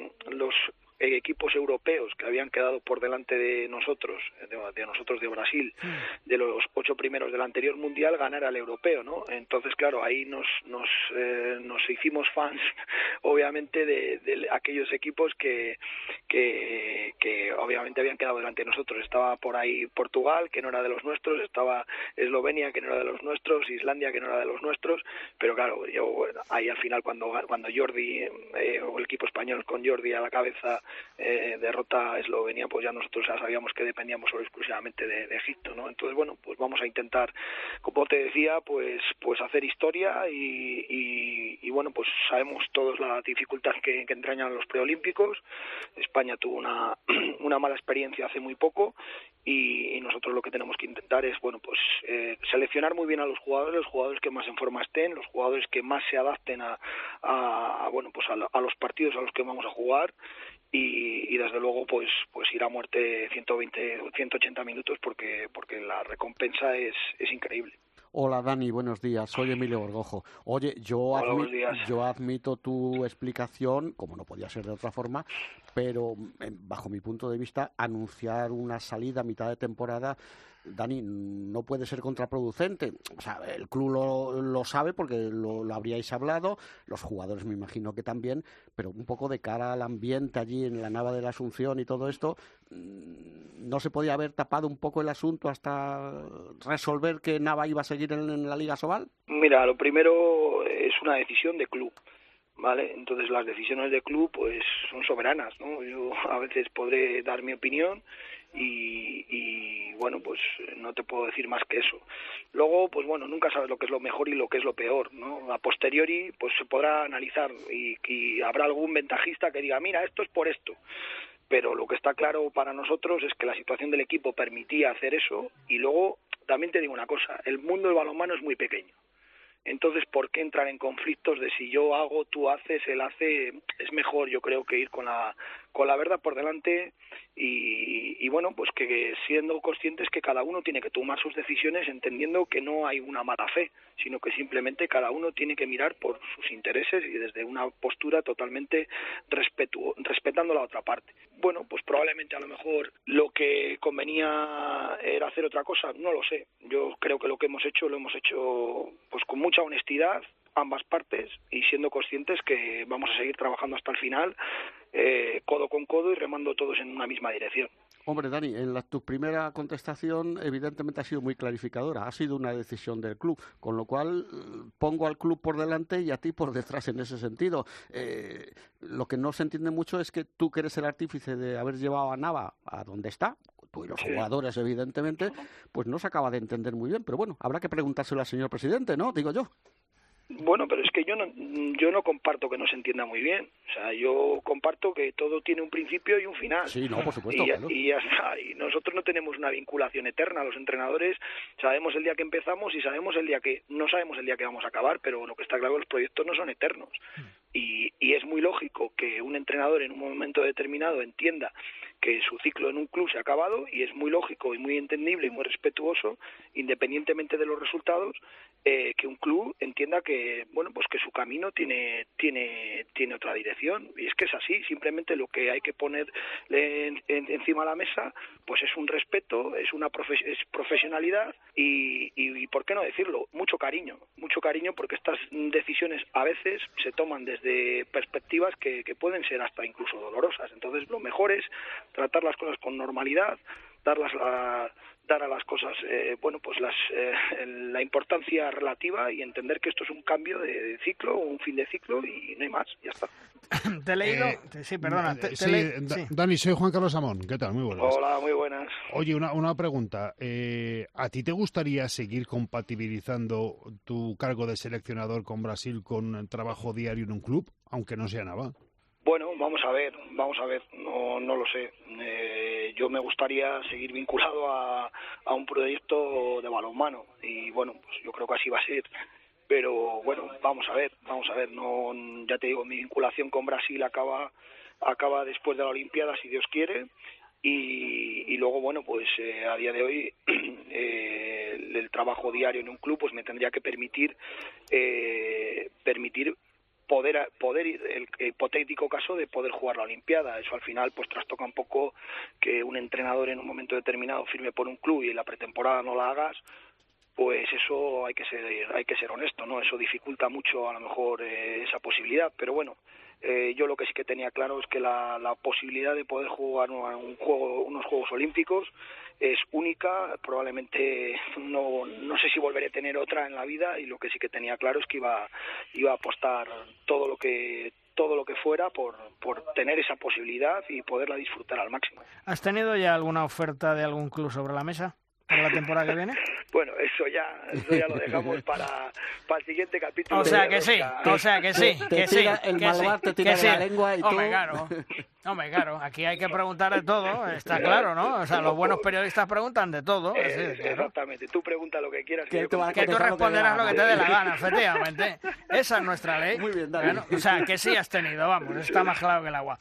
equipos europeos que habían quedado por delante de nosotros de Brasil, de los 8 primeros del anterior mundial, ganara el europeo, ¿no? Entonces, claro, ahí nos hicimos fans, obviamente, de aquellos equipos que obviamente habían quedado delante de nosotros. Estaba por ahí Portugal, que no era de los nuestros, estaba Eslovenia, que no era de los nuestros, Islandia, que no era de los nuestros, pero claro, ahí al final cuando Jordi, o el equipo español con Jordi a la cabeza, derrota a Eslovenia, pues ya nosotros ya sabíamos que dependíamos solo exclusivamente de Egipto, ¿no? Entonces, bueno, pues vamos a intentar, como te decía, pues hacer historia, y bueno, pues sabemos todos la dificultad que entrañan los preolímpicos. España tuvo una mala experiencia hace muy poco, y nosotros lo que tenemos que intentar es, bueno, pues seleccionar muy bien a los jugadores que más en forma estén, los jugadores que más se adapten bueno, pues a los partidos a los que vamos a jugar, y desde luego pues ir a muerte 120 o 180 minutos, porque la recompensa es increíble. Hola Dani, buenos días, soy Emilio Borgojo. Oye, yo admito tu explicación, como no podía ser de otra forma, pero bajo mi punto de vista, anunciar una salida a mitad de temporada, Dani, no puede ser contraproducente. O sea, el club lo sabe porque lo habríais hablado, los jugadores me imagino que también, pero un poco de cara al ambiente allí en la Nava de la Asunción y todo esto, ¿no se podía haber tapado un poco el asunto hasta resolver que Nava iba a seguir en la Liga Sobal? Mira, lo primero es una decisión de club, ¿vale? Entonces las decisiones de club pues son soberanas, ¿no? Yo a veces podré dar mi opinión, y bueno, pues no te puedo decir más que eso. Luego, pues bueno, nunca sabes lo que es lo mejor y lo que es lo peor, ¿no? A posteriori, pues se podrá analizar, y habrá algún ventajista que diga, mira, esto es por esto. Pero lo que está claro para nosotros es que la situación del equipo permitía hacer eso, y luego también te digo una cosa, el mundo del balonmano es muy pequeño. Entonces, ¿por qué entrar en conflictos de si yo hago, tú haces, él hace? Es mejor, yo creo, que ir con la verdad por delante, y bueno, pues que siendo conscientes que cada uno tiene que tomar sus decisiones, entendiendo que no hay una mala fe, sino que simplemente cada uno tiene que mirar por sus intereses y desde una postura totalmente respetando la otra parte. Bueno, pues probablemente a lo mejor lo que convenía era hacer otra cosa, no lo sé. Yo creo que lo hemos hecho pues con mucha honestidad, ambas partes, y siendo conscientes que vamos a seguir trabajando hasta el final, codo con codo y remando todos en una misma dirección. Hombre, Dani, tu primera contestación evidentemente ha sido muy clarificadora. Ha sido una decisión del club, con lo cual pongo al club por delante y a ti por detrás en ese sentido. Lo que no se entiende mucho es que tú, que eres el artífice de haber llevado a Nava a donde está, tú y los jugadores evidentemente, pues no se acaba de entender muy bien. Pero bueno, habrá que preguntárselo al señor presidente, ¿no? Digo yo. Bueno, pero es que yo no comparto que no se entienda muy bien. O sea, yo comparto que todo tiene un principio y un final. Sí, no, por supuesto. Y ya está. Y nosotros no tenemos una vinculación eterna. Los entrenadores sabemos el día que empezamos y sabemos el día que... No sabemos el día que vamos a acabar, pero lo que está claro es que los proyectos no son eternos. Y es muy lógico que un entrenador en un momento determinado entienda que su ciclo en un club se ha acabado, y es muy lógico y muy entendible y muy respetuoso, independientemente de los resultados, que un club entienda que, bueno, pues que su camino tiene otra dirección. Y es que es así. Simplemente lo que hay que poner encima de la mesa pues es un respeto, es profesionalidad y por qué no decirlo, mucho cariño, porque estas decisiones a veces se toman desde perspectivas que pueden ser hasta incluso dolorosas. Entonces lo mejor es tratar las cosas con normalidad, dar a las cosas la importancia relativa y entender que esto es un cambio de ciclo, un fin de ciclo, y no hay más, ya está. Te he leído... sí, perdona. Dani, soy Juan Carlos Amón. ¿Qué tal? Muy buenas. Hola, muy buenas. Oye, una pregunta. ¿A ti te gustaría seguir compatibilizando tu cargo de seleccionador con Brasil con trabajo diario en un club, aunque no sea nada? Bueno, vamos a ver, no lo sé. Yo me gustaría seguir vinculado a un proyecto de balonmano y bueno, pues yo creo que así va a ser. Pero bueno, vamos a ver. No, ya te digo, mi vinculación con Brasil acaba después de la Olimpiada, si Dios quiere. Y luego, bueno, pues a día de hoy el trabajo diario en un club pues me tendría que permitir poder el hipotético caso de poder jugar la Olimpiada. Eso al final pues trastoca un poco que un entrenador en un momento determinado firme por un club y en la pretemporada no la hagas. Pues eso hay que ser honesto, ¿no? Eso dificulta mucho a lo mejor esa posibilidad, pero bueno, yo lo que sí que tenía claro es que la posibilidad de poder jugar unos Juegos Olímpicos es única. Probablemente no sé si volveré a tener otra en la vida, y lo que sí que tenía claro es que iba a apostar todo lo que fuera por tener esa posibilidad y poderla disfrutar al máximo. ¿Has tenido ya alguna oferta de algún club sobre la mesa para la temporada que viene? Bueno, eso ya lo dejamos para el siguiente capítulo. O sea que sí. El malvar te tira de la lengua y Hombre, claro, aquí hay que preguntar de todo, está claro, ¿no? O sea, los buenos periodistas preguntan de todo. Exactamente, tú pregunta lo que quieras. Que tú responderás lo que te dé la gana, efectivamente. Esa es nuestra ley. Muy bien, Dani. Bueno, o sea, que sí has tenido, vamos, está más claro que el agua.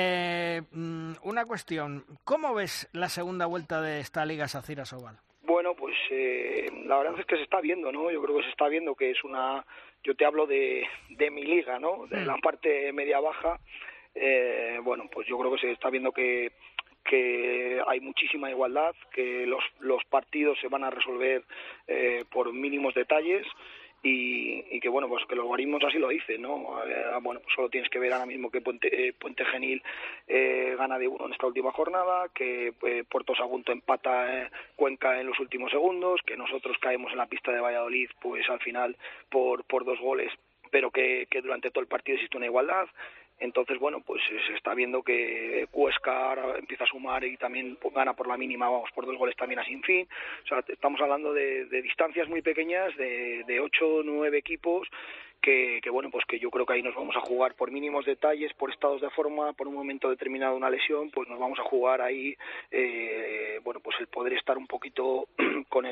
Una cuestión, ¿cómo ves la segunda vuelta de esta Liga Sacyr Asobal? Bueno, pues la verdad es que se está viendo, ¿no? Yo creo que se está viendo que es yo te hablo de mi liga, ¿no? De la parte media-baja. Bueno, pues yo creo que se está viendo que hay muchísima igualdad, que los partidos se van a resolver por mínimos detalles. Y que bueno, pues que los logaritmos así lo dicen, ¿no? Bueno, pues solo tienes que ver ahora mismo que Puente Genil gana de 1 en esta última jornada, que Puerto Sagunto empata Cuenca en los últimos segundos, que nosotros caemos en la pista de Valladolid pues al final por 2 goles, pero que durante todo el partido existe una igualdad. Entonces, bueno, pues se está viendo que Cuesca ahora empieza a sumar y también gana por la mínima, vamos, por 2 goles también a Sinfín. O sea, estamos hablando de distancias muy pequeñas, de 8 o 9 equipos, que bueno, pues que yo creo que ahí nos vamos a jugar por mínimos detalles, por estados de forma, por un momento determinado una lesión, pues nos vamos a jugar ahí, bueno, pues el poder estar un poquito con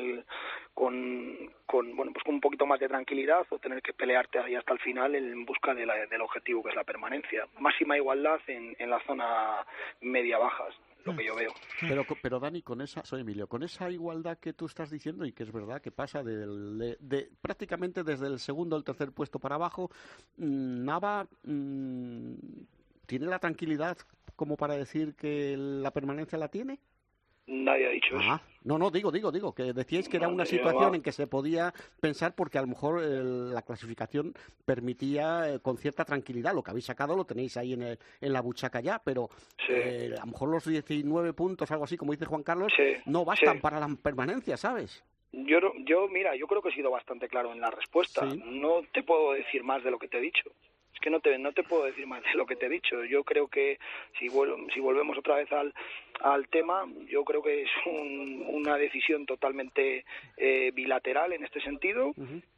un poquito más de tranquilidad, o tener que pelearte ahí hasta el final en busca del objetivo, que es la permanencia. Máxima igualdad en la zona media-bajas, lo que yo veo. Pero Dani, soy Emilio, con esa igualdad que tú estás diciendo, y que es verdad que pasa de prácticamente desde el segundo al tercer puesto para abajo, Nava ¿tiene la tranquilidad como para decir que la permanencia la tiene? Nadie ha dicho eso. No, digo, que decíais que era una situación en que se podía pensar, porque a lo mejor la clasificación permitía con cierta tranquilidad. Lo que habéis sacado lo tenéis ahí en la buchaca ya, pero a lo mejor los 19 puntos, algo así, como dice Juan Carlos, no bastan para la permanencia, ¿sabes? Mira, yo creo que he sido bastante claro en la respuesta. ¿Sí? No te puedo decir más de lo que te he dicho. Es que no te puedo decir más de lo que te he dicho. Yo creo que si volvemos otra vez al tema, yo creo que es una decisión totalmente bilateral en este sentido. Uh-huh.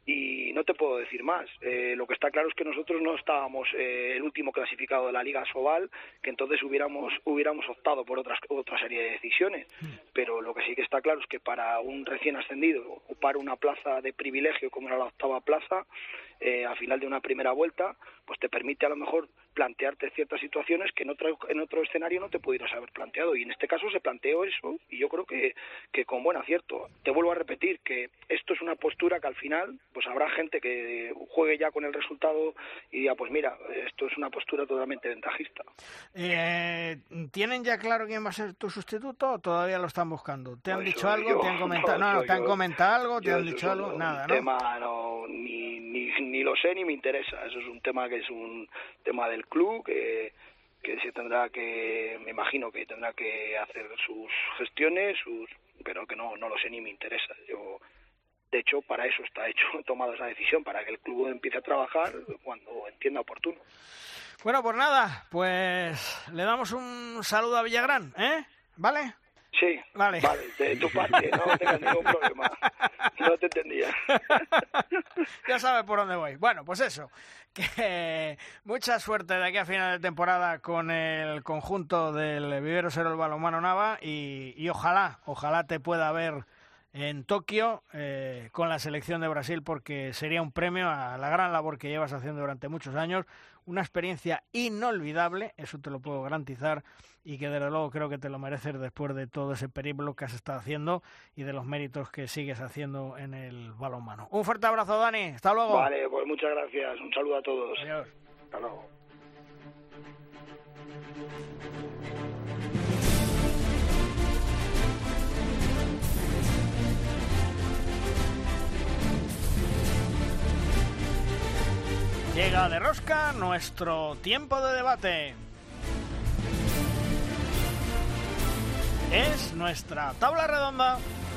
y no te puedo decir más. Lo que está claro es que nosotros no estábamos el último clasificado de la Liga Asobal, que entonces hubiéramos optado por otra serie de decisiones, pero lo que sí que está claro es que para un recién ascendido ocupar una plaza de privilegio como era la 8ª plaza, a final de una primera vuelta, pues te permite a lo mejor plantearte ciertas situaciones que en otro escenario no te pudieras haber planteado, y en este caso se planteó eso, y yo creo que con buen acierto. Te vuelvo a repetir que esto es una postura que al final pues habrá gente que juegue ya con el resultado y diga, pues mira, esto es una postura totalmente ventajista. ¿Tienen ya claro quién va a ser tu sustituto o todavía lo están buscando? ¿Te han dicho algo? Yo, ¿Te han comentado? ¿Te han comentado algo? ¿Te han dicho algo? Nada, ¿no? Tema, ni lo sé ni me interesa. Eso es un tema que es un tema del club que se tendrá que, me imagino que tendrá que hacer sus gestiones, pero que no lo sé ni me interesa. Yo, de hecho, para eso está he tomado esa decisión, para que el club empiece a trabajar cuando entienda oportuno. Bueno, pues nada, pues le damos un saludo a Villagrán, ¿eh? ¿Vale? Sí, vale, de tu parte, no tengas ningún problema. No te entendía. Ya sabes por dónde voy. Bueno, pues eso, que mucha suerte de aquí a final de temporada con el conjunto del Vivero Serol Balonmano Nava y ojalá te pueda ver en Tokio con la selección de Brasil, porque sería un premio a la gran labor que llevas haciendo durante muchos años, una experiencia inolvidable, eso te lo puedo garantizar, y que desde luego creo que te lo mereces después de todo ese periplo que has estado haciendo y de los méritos que sigues haciendo en el balonmano. Un fuerte abrazo, Dani, hasta luego. Vale, pues muchas gracias, un saludo a todos. Adiós. Hasta luego. Llega de rosca nuestro tiempo de debate. Es nuestra tabla redonda.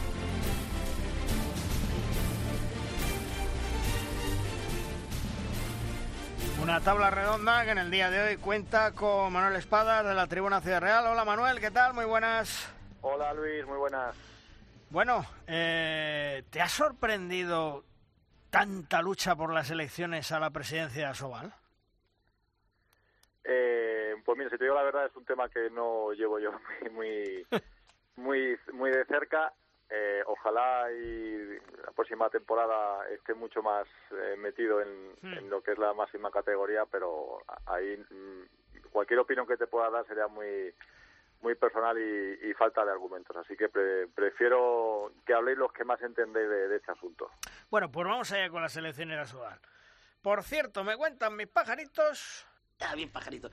Una tabla redonda que en el día de hoy cuenta con Manuel Espadas de la Tribuna Ciudad Real. Hola Manuel, ¿qué tal? Muy buenas. Hola Luis, muy buenas. Bueno, ¿te ha sorprendido tanta lucha por las elecciones a la presidencia de Asobal? Pues mira, si te digo la verdad, es un tema que no llevo yo muy de cerca. Ojalá y la próxima temporada esté mucho más metido en lo que es la máxima categoría, pero ahí cualquier opinión que te pueda dar sería muy personal y falta de argumentos, así que prefiero que habléis los que más entendéis de este asunto. Bueno, pues vamos allá con las elecciones de Asobal. Por cierto, me cuentan mis pajaritos... bien pajaritos.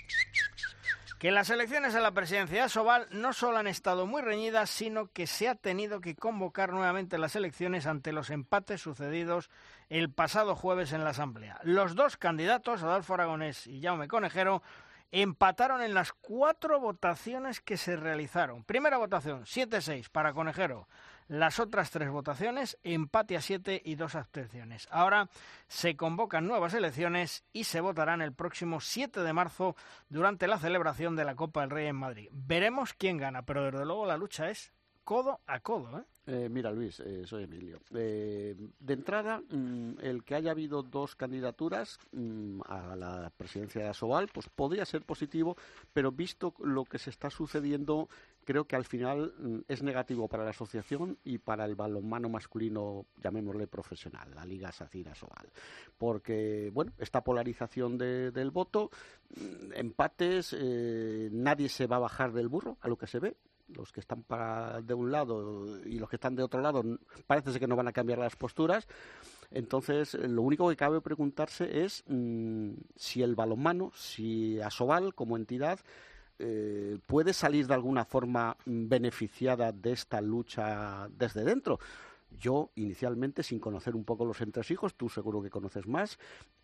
Que las elecciones a la presidencia de Asobal no solo han estado muy reñidas, sino que se ha tenido que convocar nuevamente las elecciones ante los empates sucedidos el pasado jueves en la Asamblea. Los dos candidatos, Adolfo Aragonés y Jaume Conejero, empataron en las 4 votaciones que se realizaron. Primera votación, 7-6 para Conejero. Las otras 3 votaciones, empate a 7 y 2 abstenciones. Ahora se convocan nuevas elecciones y se votarán el próximo 7 de marzo durante la celebración de la Copa del Rey en Madrid. Veremos quién gana, pero desde luego la lucha es codo a codo, ¿eh? Mira, Luis, soy Emilio. De entrada, el que haya habido 2 candidaturas a la presidencia de Asobal, pues podría ser positivo, pero visto lo que se está sucediendo, creo que al final es negativo para la asociación y para el balonmano masculino, llamémosle profesional, la Liga SACIR Asobal. Porque, bueno, esta polarización del voto, empates, nadie se va a bajar del burro, a lo que se ve. Los que están de un lado y los que están de otro lado parece ser que no van a cambiar las posturas. Entonces, lo único que cabe preguntarse es si el balonmano, si Asobal como entidad puede salir de alguna forma beneficiada de esta lucha desde dentro. Yo, inicialmente, sin conocer un poco los entresijos, tú seguro que conoces más,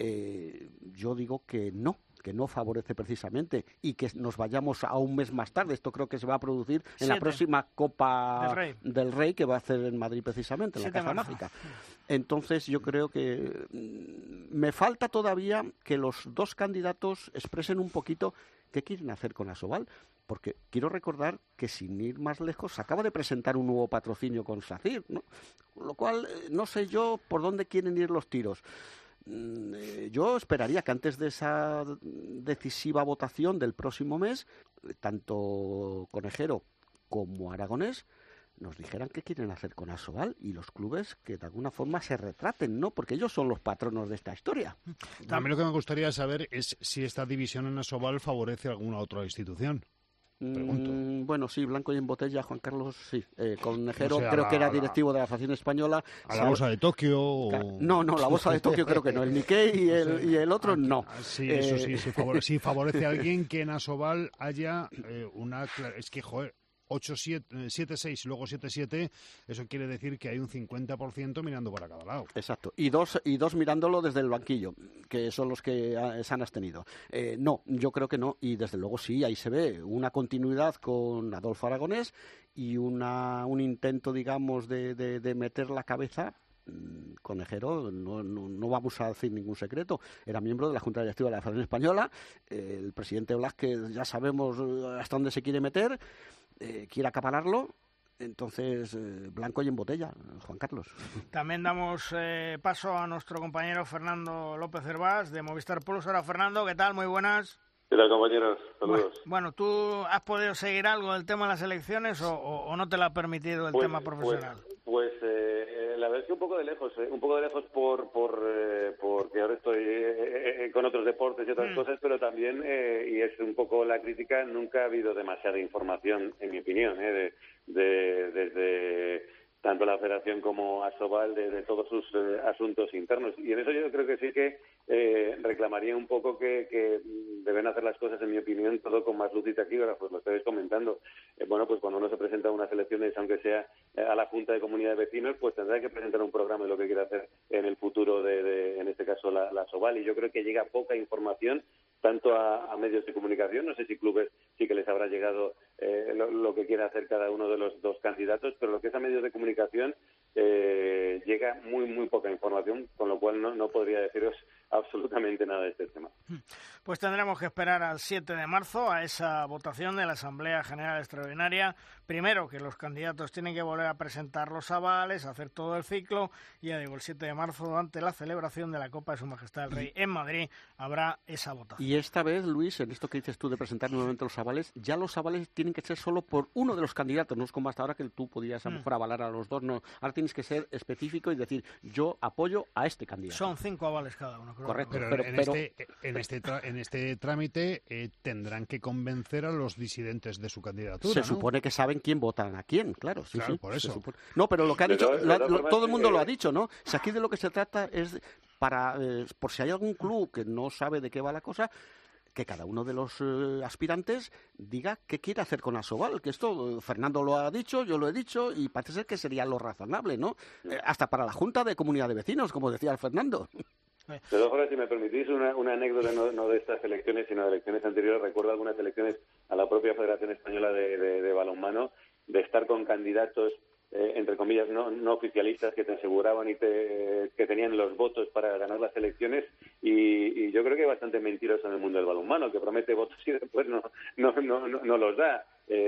yo digo que no favorece precisamente, y que nos vayamos a un mes más tarde. Esto creo que se va a producir en la próxima Copa del Rey, que va a hacer en Madrid precisamente, en la Caja Mágica. Entonces yo creo que me falta todavía que los 2 candidatos expresen un poquito ¿qué quieren hacer con Asobal? Porque quiero recordar que, sin ir más lejos, se acaba de presentar un nuevo patrocinio con SACIR, ¿no? Con lo cual, no sé yo por dónde quieren ir los tiros. Yo esperaría que antes de esa decisiva votación del próximo mes, tanto Conejero como Aragonés nos dijeran qué quieren hacer con Asobal, y los clubes que de alguna forma se retraten, ¿no? Porque ellos son los patronos de esta historia. A mí lo que me gustaría saber es si esta división en Asobal favorece a alguna otra institución. Pregunto. Bueno, sí, blanco y en botella, Juan Carlos, sí. Conejero, o sea, creo que era directivo de la Federación Española. ¿A la Bolsa de Tokio? O... No, la Bolsa de Tokio creo que no. El Nikkei y el otro no. Sí, eso sí favorece a alguien que en Asobal haya una... Es que, joder, 7-6 y luego 7-7, eso quiere decir que hay un 50% mirando para cada lado. Exacto, y dos mirándolo desde el banquillo, que son los que se han abstenido. No, yo creo que no, y desde luego sí, ahí se ve una continuidad con Adolfo Aragonés y un intento, digamos, de meter la cabeza. Conejero, no vamos a decir ningún secreto, era miembro de la Junta Directiva de la Federación Española, el presidente Blázquez ya sabemos hasta dónde se quiere meter, quiere acapararlo, entonces blanco y en botella, Juan Carlos. También damos paso a nuestro compañero Fernando López Hervás de Movistar Plus. Hola Fernando, ¿qué tal? Muy buenas. ¿Qué tal, compañeros? Saludos. Bueno, ¿tú has podido seguir algo del tema de las elecciones o no te lo ha permitido el tema profesional? Pues la verdad es que un poco de lejos porque ahora estoy con otros deportes y otras cosas, pero también, y es un poco la crítica, nunca ha habido demasiada información, en mi opinión, desde tanto la Federación como Asobal de todos sus asuntos internos. Y en eso yo creo que sí que reclamaría un poco que deben hacer las cosas, en mi opinión, todo con más luz y taquígrafos, lo estáis comentando. Bueno, pues cuando uno se presenta a unas elecciones, aunque sea a la Junta de Comunidad de Vecinos, pues tendrá que presentar un programa de lo que quiere hacer en el futuro en este caso, la Asobal. Y yo creo que llega poca información, tanto a medios de comunicación, no sé si clubes sí que les habrá llegado lo que quiere hacer cada uno de los dos candidatos, pero lo que es a medios de comunicación llega muy poca información, con lo cual no podría deciros absolutamente nada de este tema. Pues tendremos que esperar al 7 de marzo a esa votación de la Asamblea General Extraordinaria. Primero, que los candidatos tienen que volver a presentar los avales, hacer todo el ciclo, y ya digo, el 7 de marzo, durante la celebración de la Copa de Su Majestad el Rey en Madrid, habrá esa votación. Y esta vez, Luis, en esto que dices tú de presentar nuevamente los avales, ya los avales tienen que ser solo por uno de los candidatos, no es como hasta ahora que tú podías a lo mejor avalar a los dos, no. Ahora tienes que ser específico y decir, yo apoyo a este candidato. Son 5 avales cada uno. Correcto. Pero en este trámite tendrán que convencer a los disidentes de su candidatura. Se supone que saben quién votan a quién, claro. Sí, por eso. No, pero lo que han dicho, todo el mundo lo ha dicho, ¿no? Si aquí de lo que se trata es para, por si hay algún club que no sabe de qué va la cosa, que cada uno de los aspirantes diga qué quiere hacer con Asobal, que esto Fernando lo ha dicho, yo lo he dicho, y parece ser que sería lo razonable, ¿no? Hasta para la Junta de Comunidad de Vecinos, como decía el Fernando. Pero, Jorge, si me permitís una anécdota, no de estas elecciones, sino de elecciones anteriores, recuerdo algunas elecciones a la propia Federación Española de Balonmano, de estar con candidatos, entre comillas, no oficialistas, que te aseguraban que tenían los votos para ganar las elecciones, y yo creo que hay bastante mentiroso en el mundo del balonmano, que promete votos y después no los da.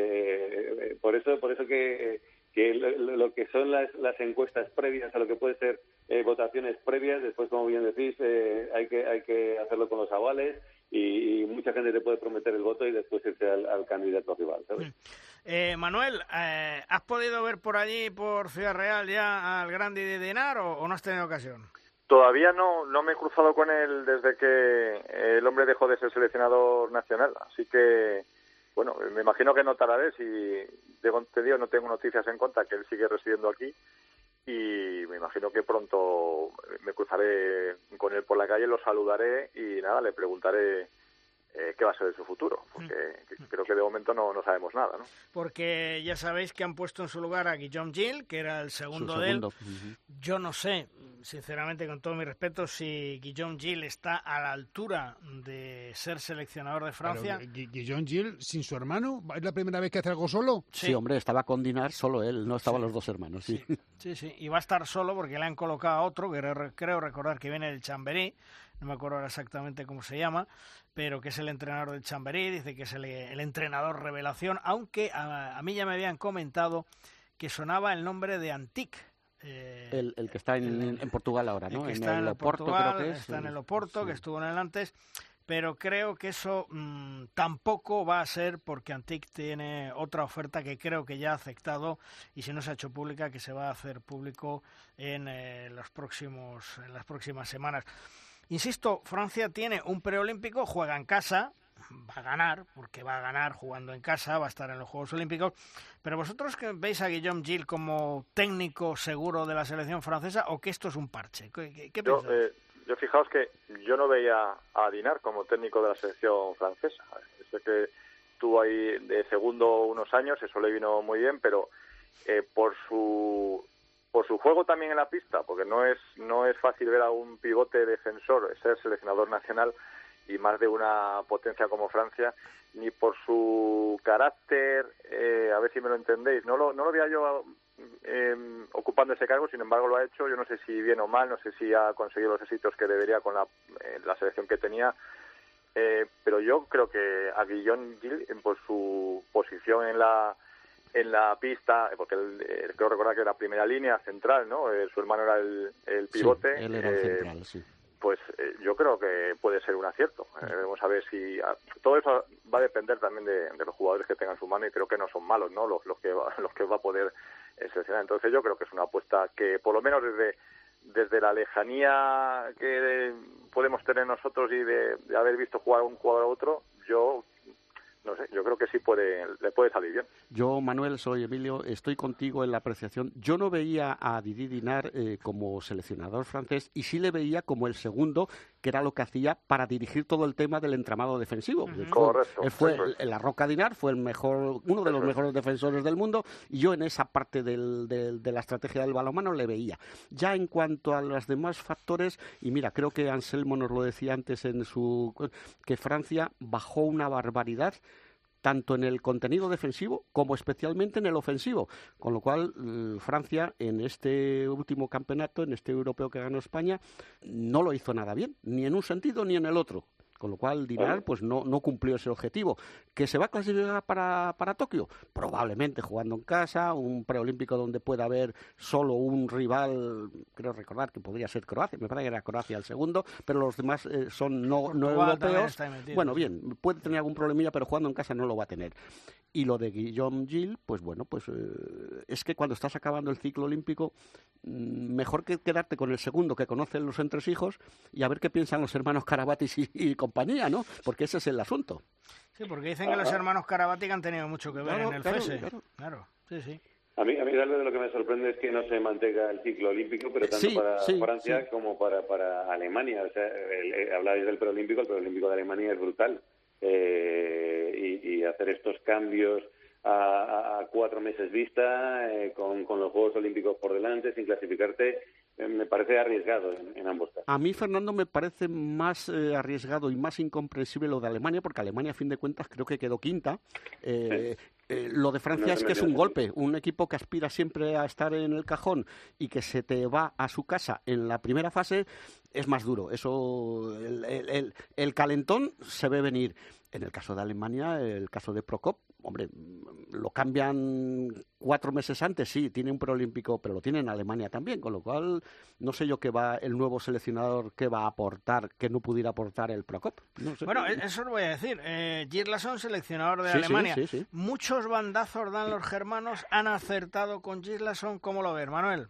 Por eso que lo que son las encuestas previas a lo que puede ser votaciones previas, después, como bien decís, hay que hacerlo con los avales, y mucha gente te puede prometer el voto y después irse al candidato rival, ¿sabes? Manuel, ¿has podido ver por allí, por Ciudad Real, ya al Grandi de Dinar o no has tenido ocasión? Todavía no me he cruzado con él desde que el hombre dejó de ser seleccionador nacional, así que bueno, me imagino que no tardaré. Si te digo, no tengo noticias en cuenta, que él sigue residiendo aquí, y me imagino que pronto me cruzaré con él por la calle, lo saludaré y nada, le preguntaré qué va a ser de su futuro, porque creo que de momento no sabemos nada, ¿no? Porque ya sabéis que han puesto en su lugar a Guillaume Gil, que era el segundo de él. Yo no sé, sinceramente, con todo mi respeto, si Guillaume Gil está a la altura de ser seleccionador de Francia. Pero, Guillaume Gil, sin su hermano, ¿es la primera vez que hace algo solo? Sí, hombre, estaba con Dinard solo él, no estaban los dos hermanos. Sí. Sí, y va a estar solo porque le han colocado a otro, que creo recordar que viene del Chambéry, no me acuerdo ahora exactamente cómo se llama, pero que es el entrenador del Chambéry, dice que es el entrenador revelación, aunque a mí ya me habían comentado que sonaba el nombre de Antic. El que está en Portugal ahora, ¿no? El que está en el Oporto, creo que es. Está en el Oporto, que estuvo en el antes, pero creo que eso tampoco va a ser porque Antic tiene otra oferta que creo que ya ha aceptado y si no se ha hecho pública, que se va a hacer público en las próximas semanas. Insisto, Francia tiene un preolímpico, juega en casa, va a ganar, porque va a ganar jugando en casa, va a estar en los Juegos Olímpicos, pero vosotros que veis a Guillaume Gil como técnico seguro de la selección francesa o que esto es un parche, ¿qué pensáis? Yo fijaos que yo no veía a Dinard como técnico de la selección francesa. Sé que estuvo ahí de segundo unos años, eso le vino muy bien, pero por su juego también en la pista, porque no es fácil ver a un pivote defensor ser seleccionador nacional y más de una potencia como Francia, ni por su carácter, a ver si me lo entendéis, no lo veía yo ocupando ese cargo, sin embargo lo ha hecho, yo no sé si bien o mal, no sé si ha conseguido los éxitos que debería con la selección que tenía, pero yo creo que a Guillaume Gil, por su posición en la pista, porque creo recordar que era primera línea central, ¿no? Su hermano era el pivote. Sí, él era el central, sí. Pues yo creo que puede ser un acierto. Vamos a ver si... todo eso va a depender también de los jugadores que tengan su mano y creo que no son malos, ¿no? Los que va a poder seleccionar. Entonces yo creo que es una apuesta que por lo menos desde la lejanía que podemos tener nosotros y de haber visto jugar un jugador a otro, yo... no sé, yo creo que sí le puede salir bien. Yo, Manuel, soy Emilio, estoy contigo en la apreciación. Yo no veía a Didier Dinard como seleccionador francés y sí le veía como el segundo, que era lo que hacía para dirigir todo el tema del entramado defensivo. Correcto. La Roca Dinard fue uno de los mejores defensores del mundo y yo en esa parte de la estrategia del balonmano le veía. Ya en cuanto a los demás factores, y mira, creo que Anselmo nos lo decía antes que Francia bajó una barbaridad tanto en el contenido defensivo como especialmente en el ofensivo, con lo cual Francia en este último campeonato, en este europeo que ganó España, no lo hizo nada bien, ni en un sentido ni en el otro. Con lo cual Dinard pues no cumplió ese objetivo. ¿Que se va a clasificar para Tokio? Probablemente jugando en casa, un preolímpico donde pueda haber solo un rival, creo recordar que podría ser Croacia, me parece que era Croacia el segundo, pero los demás son no europeos. Bueno, bien, puede tener algún problemilla, pero jugando en casa no lo va a tener. Y lo de Guillaume Gil, pues bueno, es que cuando estás acabando el ciclo olímpico, mejor que quedarte con el segundo que conocen los entresijos y a ver qué piensan los hermanos Karabatis y compañía, ¿no? Porque ese es el asunto. Sí, porque dicen que los hermanos Karabatic han tenido mucho que ver en el FESE. Claro, sí. A mí algo de lo que me sorprende es que no se mantenga el ciclo olímpico, pero tanto para Francia como para Alemania. O sea, habláis del preolímpico, el preolímpico de Alemania es brutal. Y hacer estos cambios a 4 meses vista, con los Juegos Olímpicos por delante, sin clasificarte, me parece arriesgado en ambos casos. A mí, Fernando, me parece más arriesgado y más incomprensible lo de Alemania, porque Alemania, a fin de cuentas, creo que quedó quinta. Lo de Francia es que es un golpe. Un equipo que aspira siempre a estar en el cajón y que se te va a su casa en la primera fase es más duro. Eso, el calentón se ve venir. En el caso de Alemania, el caso de Prokop, hombre, lo cambian 4 meses antes, sí, tiene un preolímpico, pero lo tiene en Alemania también, con lo cual no sé yo qué va el nuevo seleccionador que va a aportar, que no pudiera aportar el Prokop. No sé. Bueno, eso lo voy a decir. Gislason, seleccionador de Alemania. Sí. Muchos bandazos dan los germanos, han acertado con Gislason. ¿Cómo lo ves, Manuel?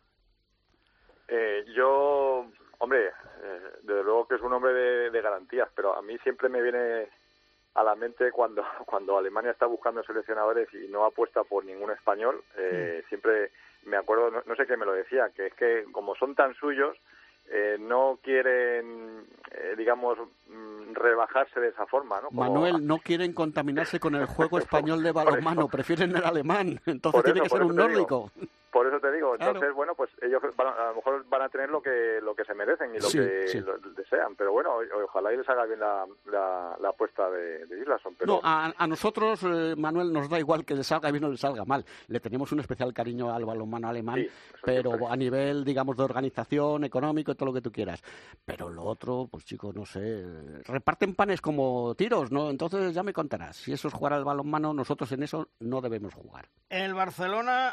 Yo, hombre, desde luego que es un hombre de garantías, pero a mí siempre me viene a la mente cuando Alemania está buscando seleccionadores y no apuesta por ningún español. Siempre me acuerdo, no sé quién me lo decía, que es que como son tan suyos, no quieren, digamos, rebajarse de esa forma, ¿no? Manuel, no quieren contaminarse con el juego español de balonmano, prefieren el alemán, entonces tiene que ser un nórdico. Por eso te digo, entonces, Claro. bueno, pues ellos a lo mejor van a tener lo que se merecen y lo que lo desean, pero bueno, ojalá y les haga bien la apuesta de Islasson. Pero... No, a nosotros, Manuel, nos da igual que le salga bien o le salga mal. Le tenemos un especial cariño al balonmano alemán, pero siempre. A nivel, digamos, de organización, económico y todo lo que tú quieras. Pero lo otro, pues chicos, no sé, reparten panes como tiros, ¿no? Entonces ya me contarás. Si eso es jugar al balonmano, nosotros en eso no debemos jugar. El Barcelona,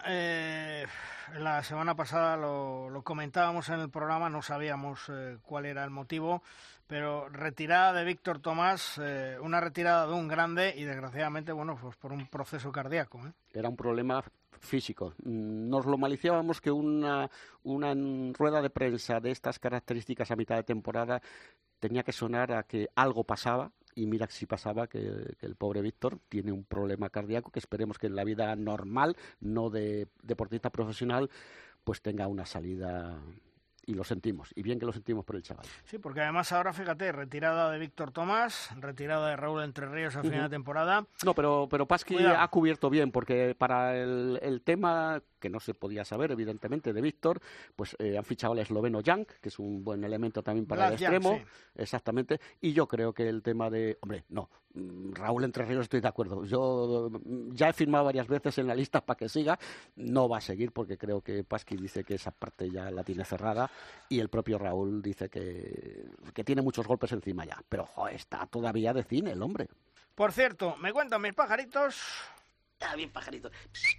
la semana pasada lo comentábamos en el programa, no sabíamos cuál era el motivo, pero retirada de Víctor Tomás, una retirada de un grande y desgraciadamente, bueno, pues por un proceso cardíaco. Era un problema físico. Nos lo maliciábamos que una rueda de prensa de estas características a mitad de temporada tenía que sonar a que algo pasaba. Y mira si pasaba que el pobre Víctor tiene un problema cardíaco que esperemos que en la vida normal, no de deportista profesional, pues tenga una salida. Y lo sentimos, y bien que lo sentimos por el chaval. Sí, porque además ahora, fíjate, retirada de Víctor Tomás, retirada de Raúl Entre Ríos a final de temporada. No, pero Pasqui ha cubierto bien, porque para el tema, que no se podía saber, evidentemente, de Víctor, pues han fichado al esloveno Jank, que es un buen elemento también para el extremo. Sí. Exactamente, y yo creo que el tema de... Hombre, no, Raúl Entre Ríos estoy de acuerdo. Yo ya he firmado varias veces en la lista para que siga, no va a seguir porque creo que Pasqui dice que esa parte ya la tiene cerrada y el propio Raúl dice que tiene muchos golpes encima ya. Pero, joder, está todavía de cine el hombre. Por cierto, me cuentan mis pajaritos... bien pajaritos.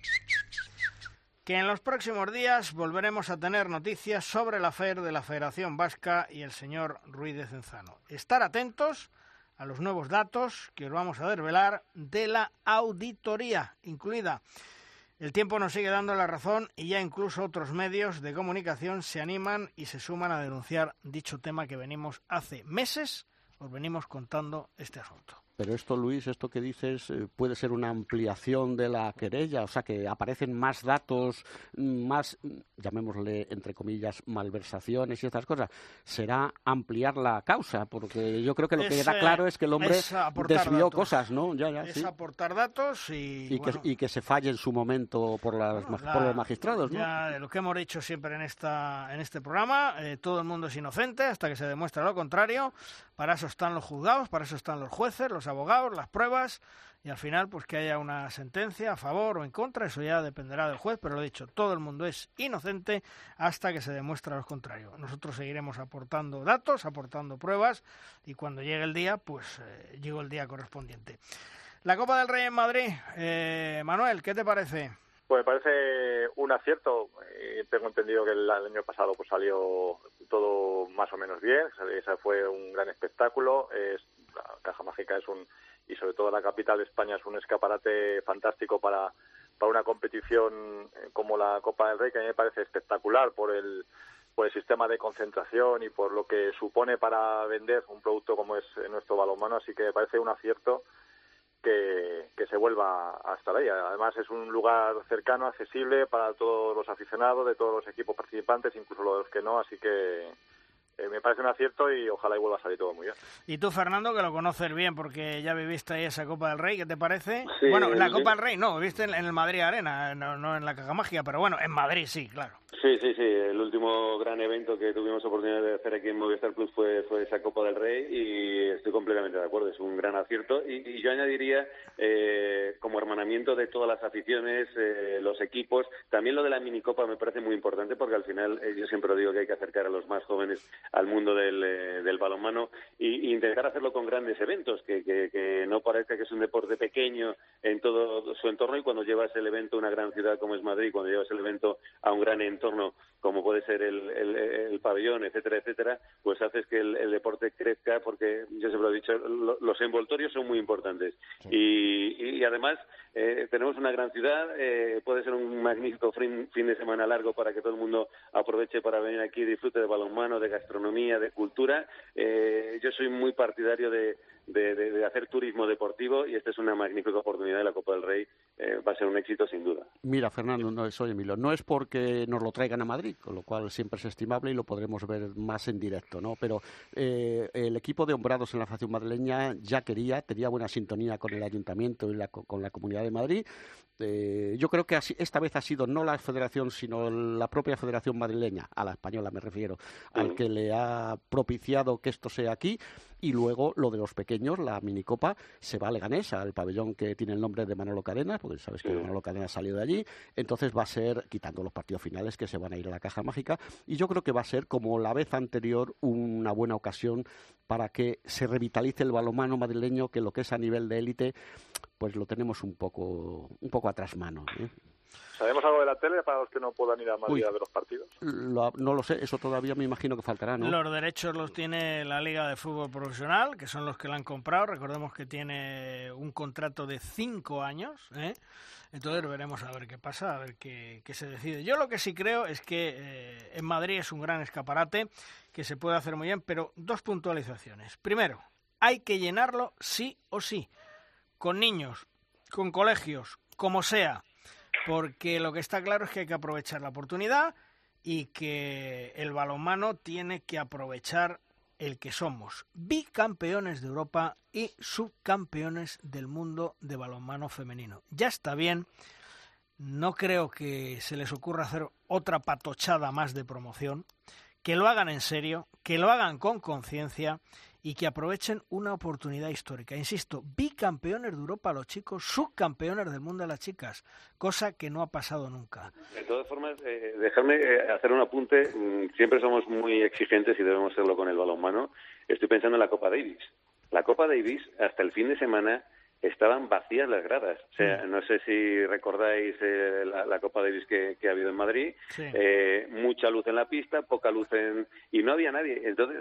Que en los próximos días volveremos a tener noticias sobre la FER de la Federación Vasca y el señor Ruiz de Cenzano. Estar atentos a los nuevos datos que os vamos a desvelar de la auditoría incluida. El tiempo nos sigue dando la razón y ya incluso otros medios de comunicación se animan y se suman a denunciar dicho tema que venimos hace meses, os venimos contando este asunto. Pero esto, Luis, esto que dices puede ser una ampliación de la querella, o sea, que aparecen más datos, más, llamémosle, entre comillas, malversaciones y estas cosas. Será ampliar la causa, porque yo creo que lo que queda claro es que el hombre desvió datos. Cosas, ¿no? Es aportar datos y que se falle en su momento por los magistrados, ¿no? Ya de lo que hemos dicho siempre en este programa, todo el mundo es inocente hasta que se demuestre lo contrario. Para eso están los juzgados, para eso están los jueces, los abogados, las pruebas y al final pues que haya una sentencia a favor o en contra, eso ya dependerá del juez, pero lo dicho, todo el mundo es inocente hasta que se demuestre lo contrario. Nosotros seguiremos aportando datos, aportando pruebas y cuando llegue el día, pues llegó el día correspondiente. La Copa del Rey en Madrid, Manuel, ¿qué te parece? Pues me parece un acierto. Tengo entendido que el año pasado pues salió todo más o menos bien. Ese fue un gran espectáculo. La Caja Mágica y sobre todo la capital de España es un escaparate fantástico para una competición como la Copa del Rey, que a mí me parece espectacular por el sistema de concentración y por lo que supone para vender un producto como es nuestro balonmano. Así que me parece un acierto que se vuelva a estar ahí. Además es un lugar cercano, accesible para todos los aficionados de todos los equipos participantes, incluso los que no, así que me parece un acierto y ojalá y vuelva a salir todo muy bien. Y tú, Fernando, que lo conoces bien porque ya viviste ahí esa Copa del Rey, ¿qué te parece? Sí, bueno, la Copa del Rey no, viviste en el Madrid Arena, no en la Caja Mágica, pero bueno, en Madrid sí, claro. Sí, el último gran evento que tuvimos oportunidad de hacer aquí en Movistar Plus fue esa Copa del Rey y estoy completamente de acuerdo, es un gran acierto y yo añadiría como hermanamiento de todas las aficiones, los equipos, también lo de la minicopa me parece muy importante porque al final yo siempre digo que hay que acercar a los más jóvenes al mundo del balonmano e intentar hacerlo con grandes eventos, que no parezca que es un deporte pequeño en todo su entorno y cuando llevas el evento a una gran ciudad como es Madrid, cuando llevas el evento a un gran entorno como puede ser el pabellón, etcétera, pues haces que el deporte crezca porque, yo siempre lo he dicho, los envoltorios son muy importantes. Sí. Y además tenemos una gran ciudad, puede ser un magnífico fin de semana largo para que todo el mundo aproveche para venir aquí y disfrute de balonmano, de gastronomía, de cultura. Yo soy muy partidario de de hacer turismo deportivo, y esta es una magnífica oportunidad de la Copa del Rey. Va a ser un éxito sin duda. Mira, Fernando, soy Emilio, no es porque nos lo traigan a Madrid, con lo cual siempre es estimable y lo podremos ver más en directo, ¿no? Pero el equipo de hombrados en la Federación Madrileña ya tenía buena sintonía con el Ayuntamiento y con la Comunidad de Madrid. Yo creo que esta vez ha sido no la Federación, sino la propia Federación Madrileña, a la española me refiero, al que le ha propiciado que esto sea aquí. Y luego lo de los pequeños, la minicopa, se va a Leganés, al pabellón que tiene el nombre de Manolo Cadenas, porque sabes que Manolo Cadenas salió de allí. Entonces va a ser, quitando los partidos finales, que se van a ir a la caja mágica. Y yo creo que va a ser, como la vez anterior, una buena ocasión para que se revitalice el balonmano madrileño, que lo que es a nivel de élite, pues lo tenemos un poco atrás mano, ¿eh? ¿Sabemos algo de la tele para los que no puedan ir a Madrid a ver los partidos? No lo sé, eso todavía me imagino que faltará, ¿no? Los derechos los tiene la Liga de Fútbol Profesional, que son los que la han comprado. Recordemos que tiene un contrato de 5 años, ¿eh? Entonces veremos a ver qué pasa, a ver qué se decide. Yo lo que sí creo es que en Madrid es un gran escaparate, que se puede hacer muy bien, pero 2 puntualizaciones. Primero, hay que llenarlo sí o sí, con niños, con colegios, como sea, porque lo que está claro es que hay que aprovechar la oportunidad y que el balonmano tiene que aprovechar el que somos bicampeones de Europa y subcampeones del mundo de balonmano femenino. Ya está bien, no creo que se les ocurra hacer otra patochada más de promoción, que lo hagan en serio, que lo hagan con conciencia y que aprovechen una oportunidad histórica. Insisto, bicampeones de Europa los chicos, subcampeones del mundo de las chicas, cosa que no ha pasado nunca. De todas formas, dejarme hacer un apunte. Siempre somos muy exigentes y debemos serlo con el balonmano. Estoy pensando en la Copa Davis. La Copa Davis, hasta el fin de semana, estaban vacías las gradas. O sea, no sé si recordáis la Copa Davis que ha habido en Madrid. Sí. Mucha luz en la pista, poca luz y no había nadie. Entonces,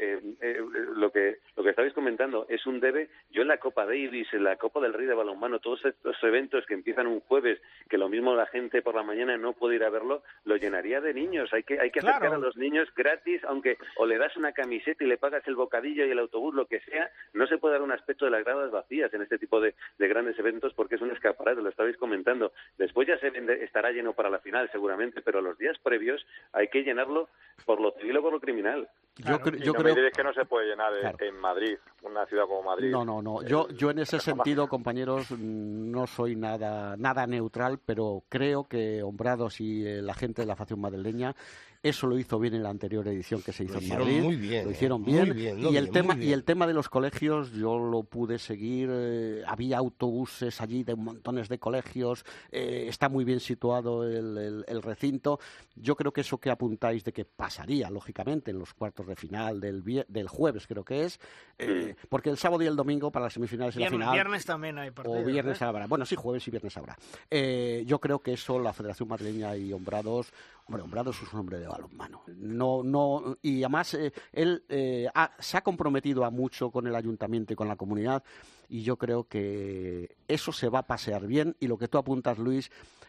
lo que estabais comentando es un debe. Yo en la Copa Davis, en la Copa del Rey de balonmano, todos estos eventos que empiezan un jueves, que lo mismo la gente por la mañana no puede ir a verlo, lo llenaría de niños. Hay que acercar a los niños gratis, aunque o le das una camiseta y le pagas el bocadillo y el autobús, lo que sea. No se puede dar un aspecto de las gradas vacías en este tipo de grandes eventos, porque es un escaparate, lo estabais comentando. Después ya estará lleno para la final seguramente, pero los días previos hay que llenarlo por lo civil o por lo criminal. Yo creo que no se puede llenar en Madrid, una ciudad como Madrid. No. Yo en ese sentido, compañeros, no soy nada neutral, pero creo que Hombrados y la gente de la facción madrileña eso lo hizo bien en la anterior edición que se hizo en Madrid. Muy bien, lo hicieron bien. Y el tema de los colegios yo lo pude seguir. Había autobuses allí de montones de colegios. Está muy bien situado el recinto. Yo creo que eso que apuntáis de que pasaría, lógicamente, en los cuartos de final del jueves, creo que es. Porque el sábado y el domingo para las semifinales y la final. Viernes también hay partidos. O viernes habrá. Bueno, sí, jueves y viernes habrá. Yo creo que eso la Federación Madrileña y Hombrados... Hombre, Hombrados es un hombre de balonmano. No, y además él se ha comprometido a mucho con el ayuntamiento y con la comunidad, y yo creo que eso se va a pasear bien. Y lo que tú apuntas, Luis,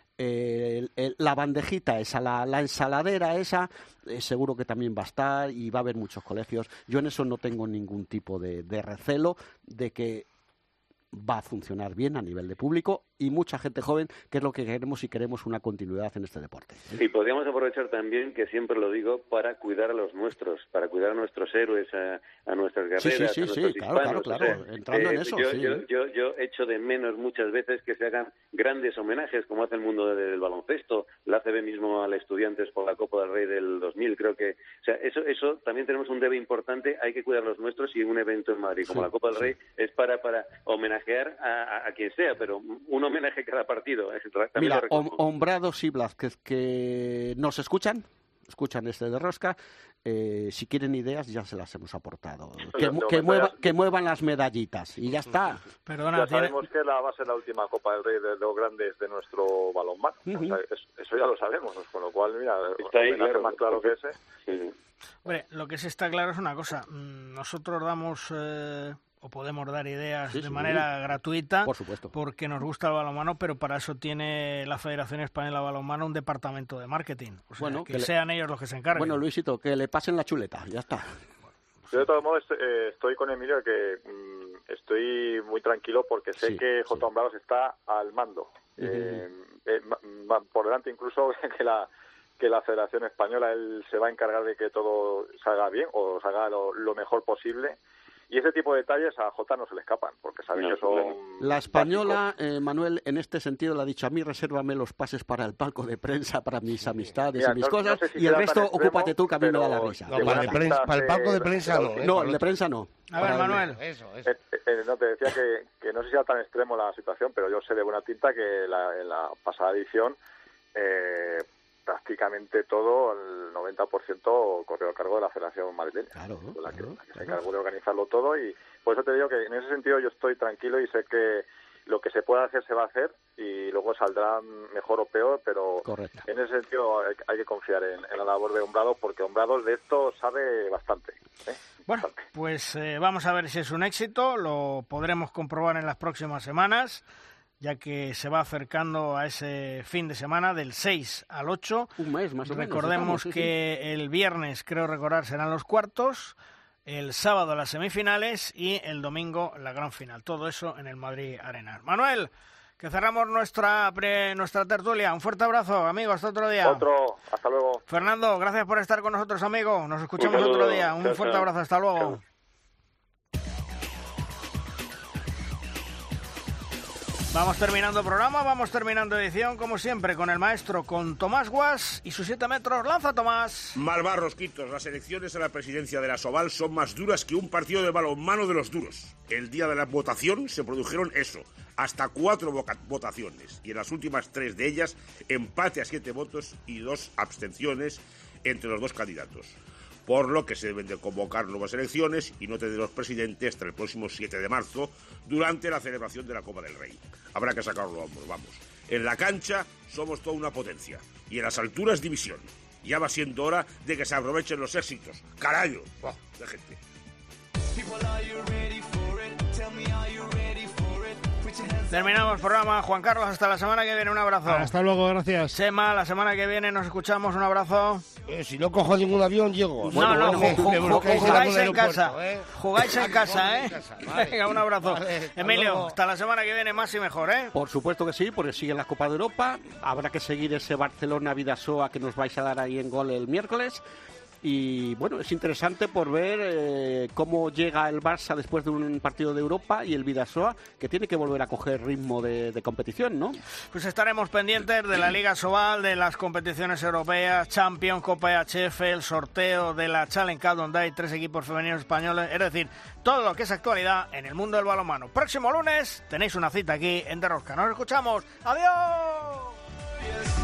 la bandejita esa, la ensaladera esa, seguro que también va a estar, y va a haber muchos colegios. Yo en eso no tengo ningún tipo de recelo de que va a funcionar bien a nivel de público y mucha gente joven, que es lo que queremos, y queremos una continuidad en este deporte. Y podríamos aprovechar también, que siempre lo digo, para cuidar a los nuestros, para cuidar a nuestros héroes, a nuestras guerreras, a nuestros hispanos. Claro. Entrando en eso, yo echo de menos muchas veces que se hagan grandes homenajes, como hace el mundo del baloncesto, la ACB mismo al Estudiantes por la Copa del Rey del 2000, creo que... O sea, eso también tenemos un debe importante, hay que cuidar a los nuestros, y un evento en Madrid como la Copa del Rey es para homenajear a quien sea, pero un homenaje cada partido. Mira, Hombrados y Blázquez, que nos escuchan este de Rosca, si quieren ideas ya se las hemos aportado. Que muevan las medallitas y ya está. Perdona, ya sabemos que va a ser la última Copa del Rey de los grandes de nuestro balonmano. O sea, eso ya lo sabemos, con lo cual, mira, está ahí, más claro que ese. Hombre, lo que sí está claro es una cosa. Nosotros damos... o podemos dar ideas de manera gratuita, por supuesto, porque nos gusta el balonmano, pero para eso tiene la Federación Española de Balonmano un departamento de marketing. O sea, que sean ellos los que se encarguen. Bueno, Luisito, que le pasen la chuleta, ya está. Yo de todos modos estoy con Emilio que estoy muy tranquilo porque sé que J. Hombrados está al mando. Por delante incluso que la Federación Española. Él se va a encargar de que todo salga bien o salga lo mejor posible. Y ese tipo de detalles a Jota no se le escapan, porque saben que son... La española, Manuel, en este sentido le ha dicho: a mí resérvame los pases para el palco de prensa, para mis amistades y mis cosas, no sé si y el resto ocúpate tú, que a mí me da la risa. No, para el palco de prensa no. No, el de prensa no. A ver, Manuel. No, te decía que no sé si era tan extremo la situación, pero yo sé de buena tinta que en la pasada edición prácticamente todo, el 90% corrió a cargo de la Federación Madrileña, la que se encargó de organizarlo todo, y por eso te digo que en ese sentido yo estoy tranquilo y sé que lo que se pueda hacer se va a hacer y luego saldrá mejor o peor, pero en ese sentido hay que confiar en la labor de Hombrados, porque Hombrados de esto sabe bastante. Bueno, pues vamos a ver si es un éxito, lo podremos comprobar en las próximas semanas, ya que se va acercando a ese fin de semana del 6 al 8. Un mes más o menos. Recordemos que el viernes, creo recordar, serán los cuartos, el sábado las semifinales y el domingo la gran final. Todo eso en el Madrid Arena. Manuel, que cerramos nuestra tertulia. Un fuerte abrazo, amigo, hasta otro día. Hasta luego. Fernando, gracias por estar con nosotros, amigo. Nos escuchamos otro día. Un fuerte abrazo, hasta luego. Chao. Vamos terminando programa, vamos terminando edición, como siempre, con el maestro, con Tomás Guas y sus 7 metros. ¡Lanza, Tomás! Malvar Rosquitos, las elecciones a la presidencia de la Soval son más duras que un partido de balonmano de los duros. El día de la votación se produjeron hasta 4 votaciones, y en las últimas 3 de ellas, empate a 7 votos y 2 abstenciones entre los 2 candidatos. Por lo que se deben de convocar nuevas elecciones y no tendremos presidente hasta el próximo 7 de marzo, durante la celebración de la Copa del Rey. Habrá que sacarlo a hombros, vamos. En la cancha somos toda una potencia, y en las alturas división. Ya va siendo hora de que se aprovechen los éxitos. ¡Carayo! ¡Oh, de gente! Terminamos el programa. Juan Carlos, hasta la semana que viene. Un abrazo. Hasta luego, gracias. Chema, la semana que viene nos escuchamos. Un abrazo. Si no cojo ningún avión, llego. Jugáis en casa. Jugáis en casa, ¿eh? Vale. Venga, un abrazo. Vale, Emilio, luego. hasta la semana que viene más y mejor, ¿eh? Por supuesto que sí, porque sigue la Copa de Europa. Habrá que seguir ese Barcelona-Vidasoa que nos vais a dar ahí en Gol el miércoles. Y bueno, es interesante por ver cómo llega el Barça después de un partido de Europa y el Vidasoa, que tiene que volver a coger ritmo de competición, ¿no? Pues estaremos pendientes de la Liga Sobal, de las competiciones europeas, Champions, Copa EHF, el sorteo de la Challenge Cup, donde hay 3 equipos femeninos españoles, es decir, todo lo que es actualidad en el mundo del balonmano. Próximo lunes tenéis una cita aquí en De Rosca. Nos escuchamos. ¡Adiós!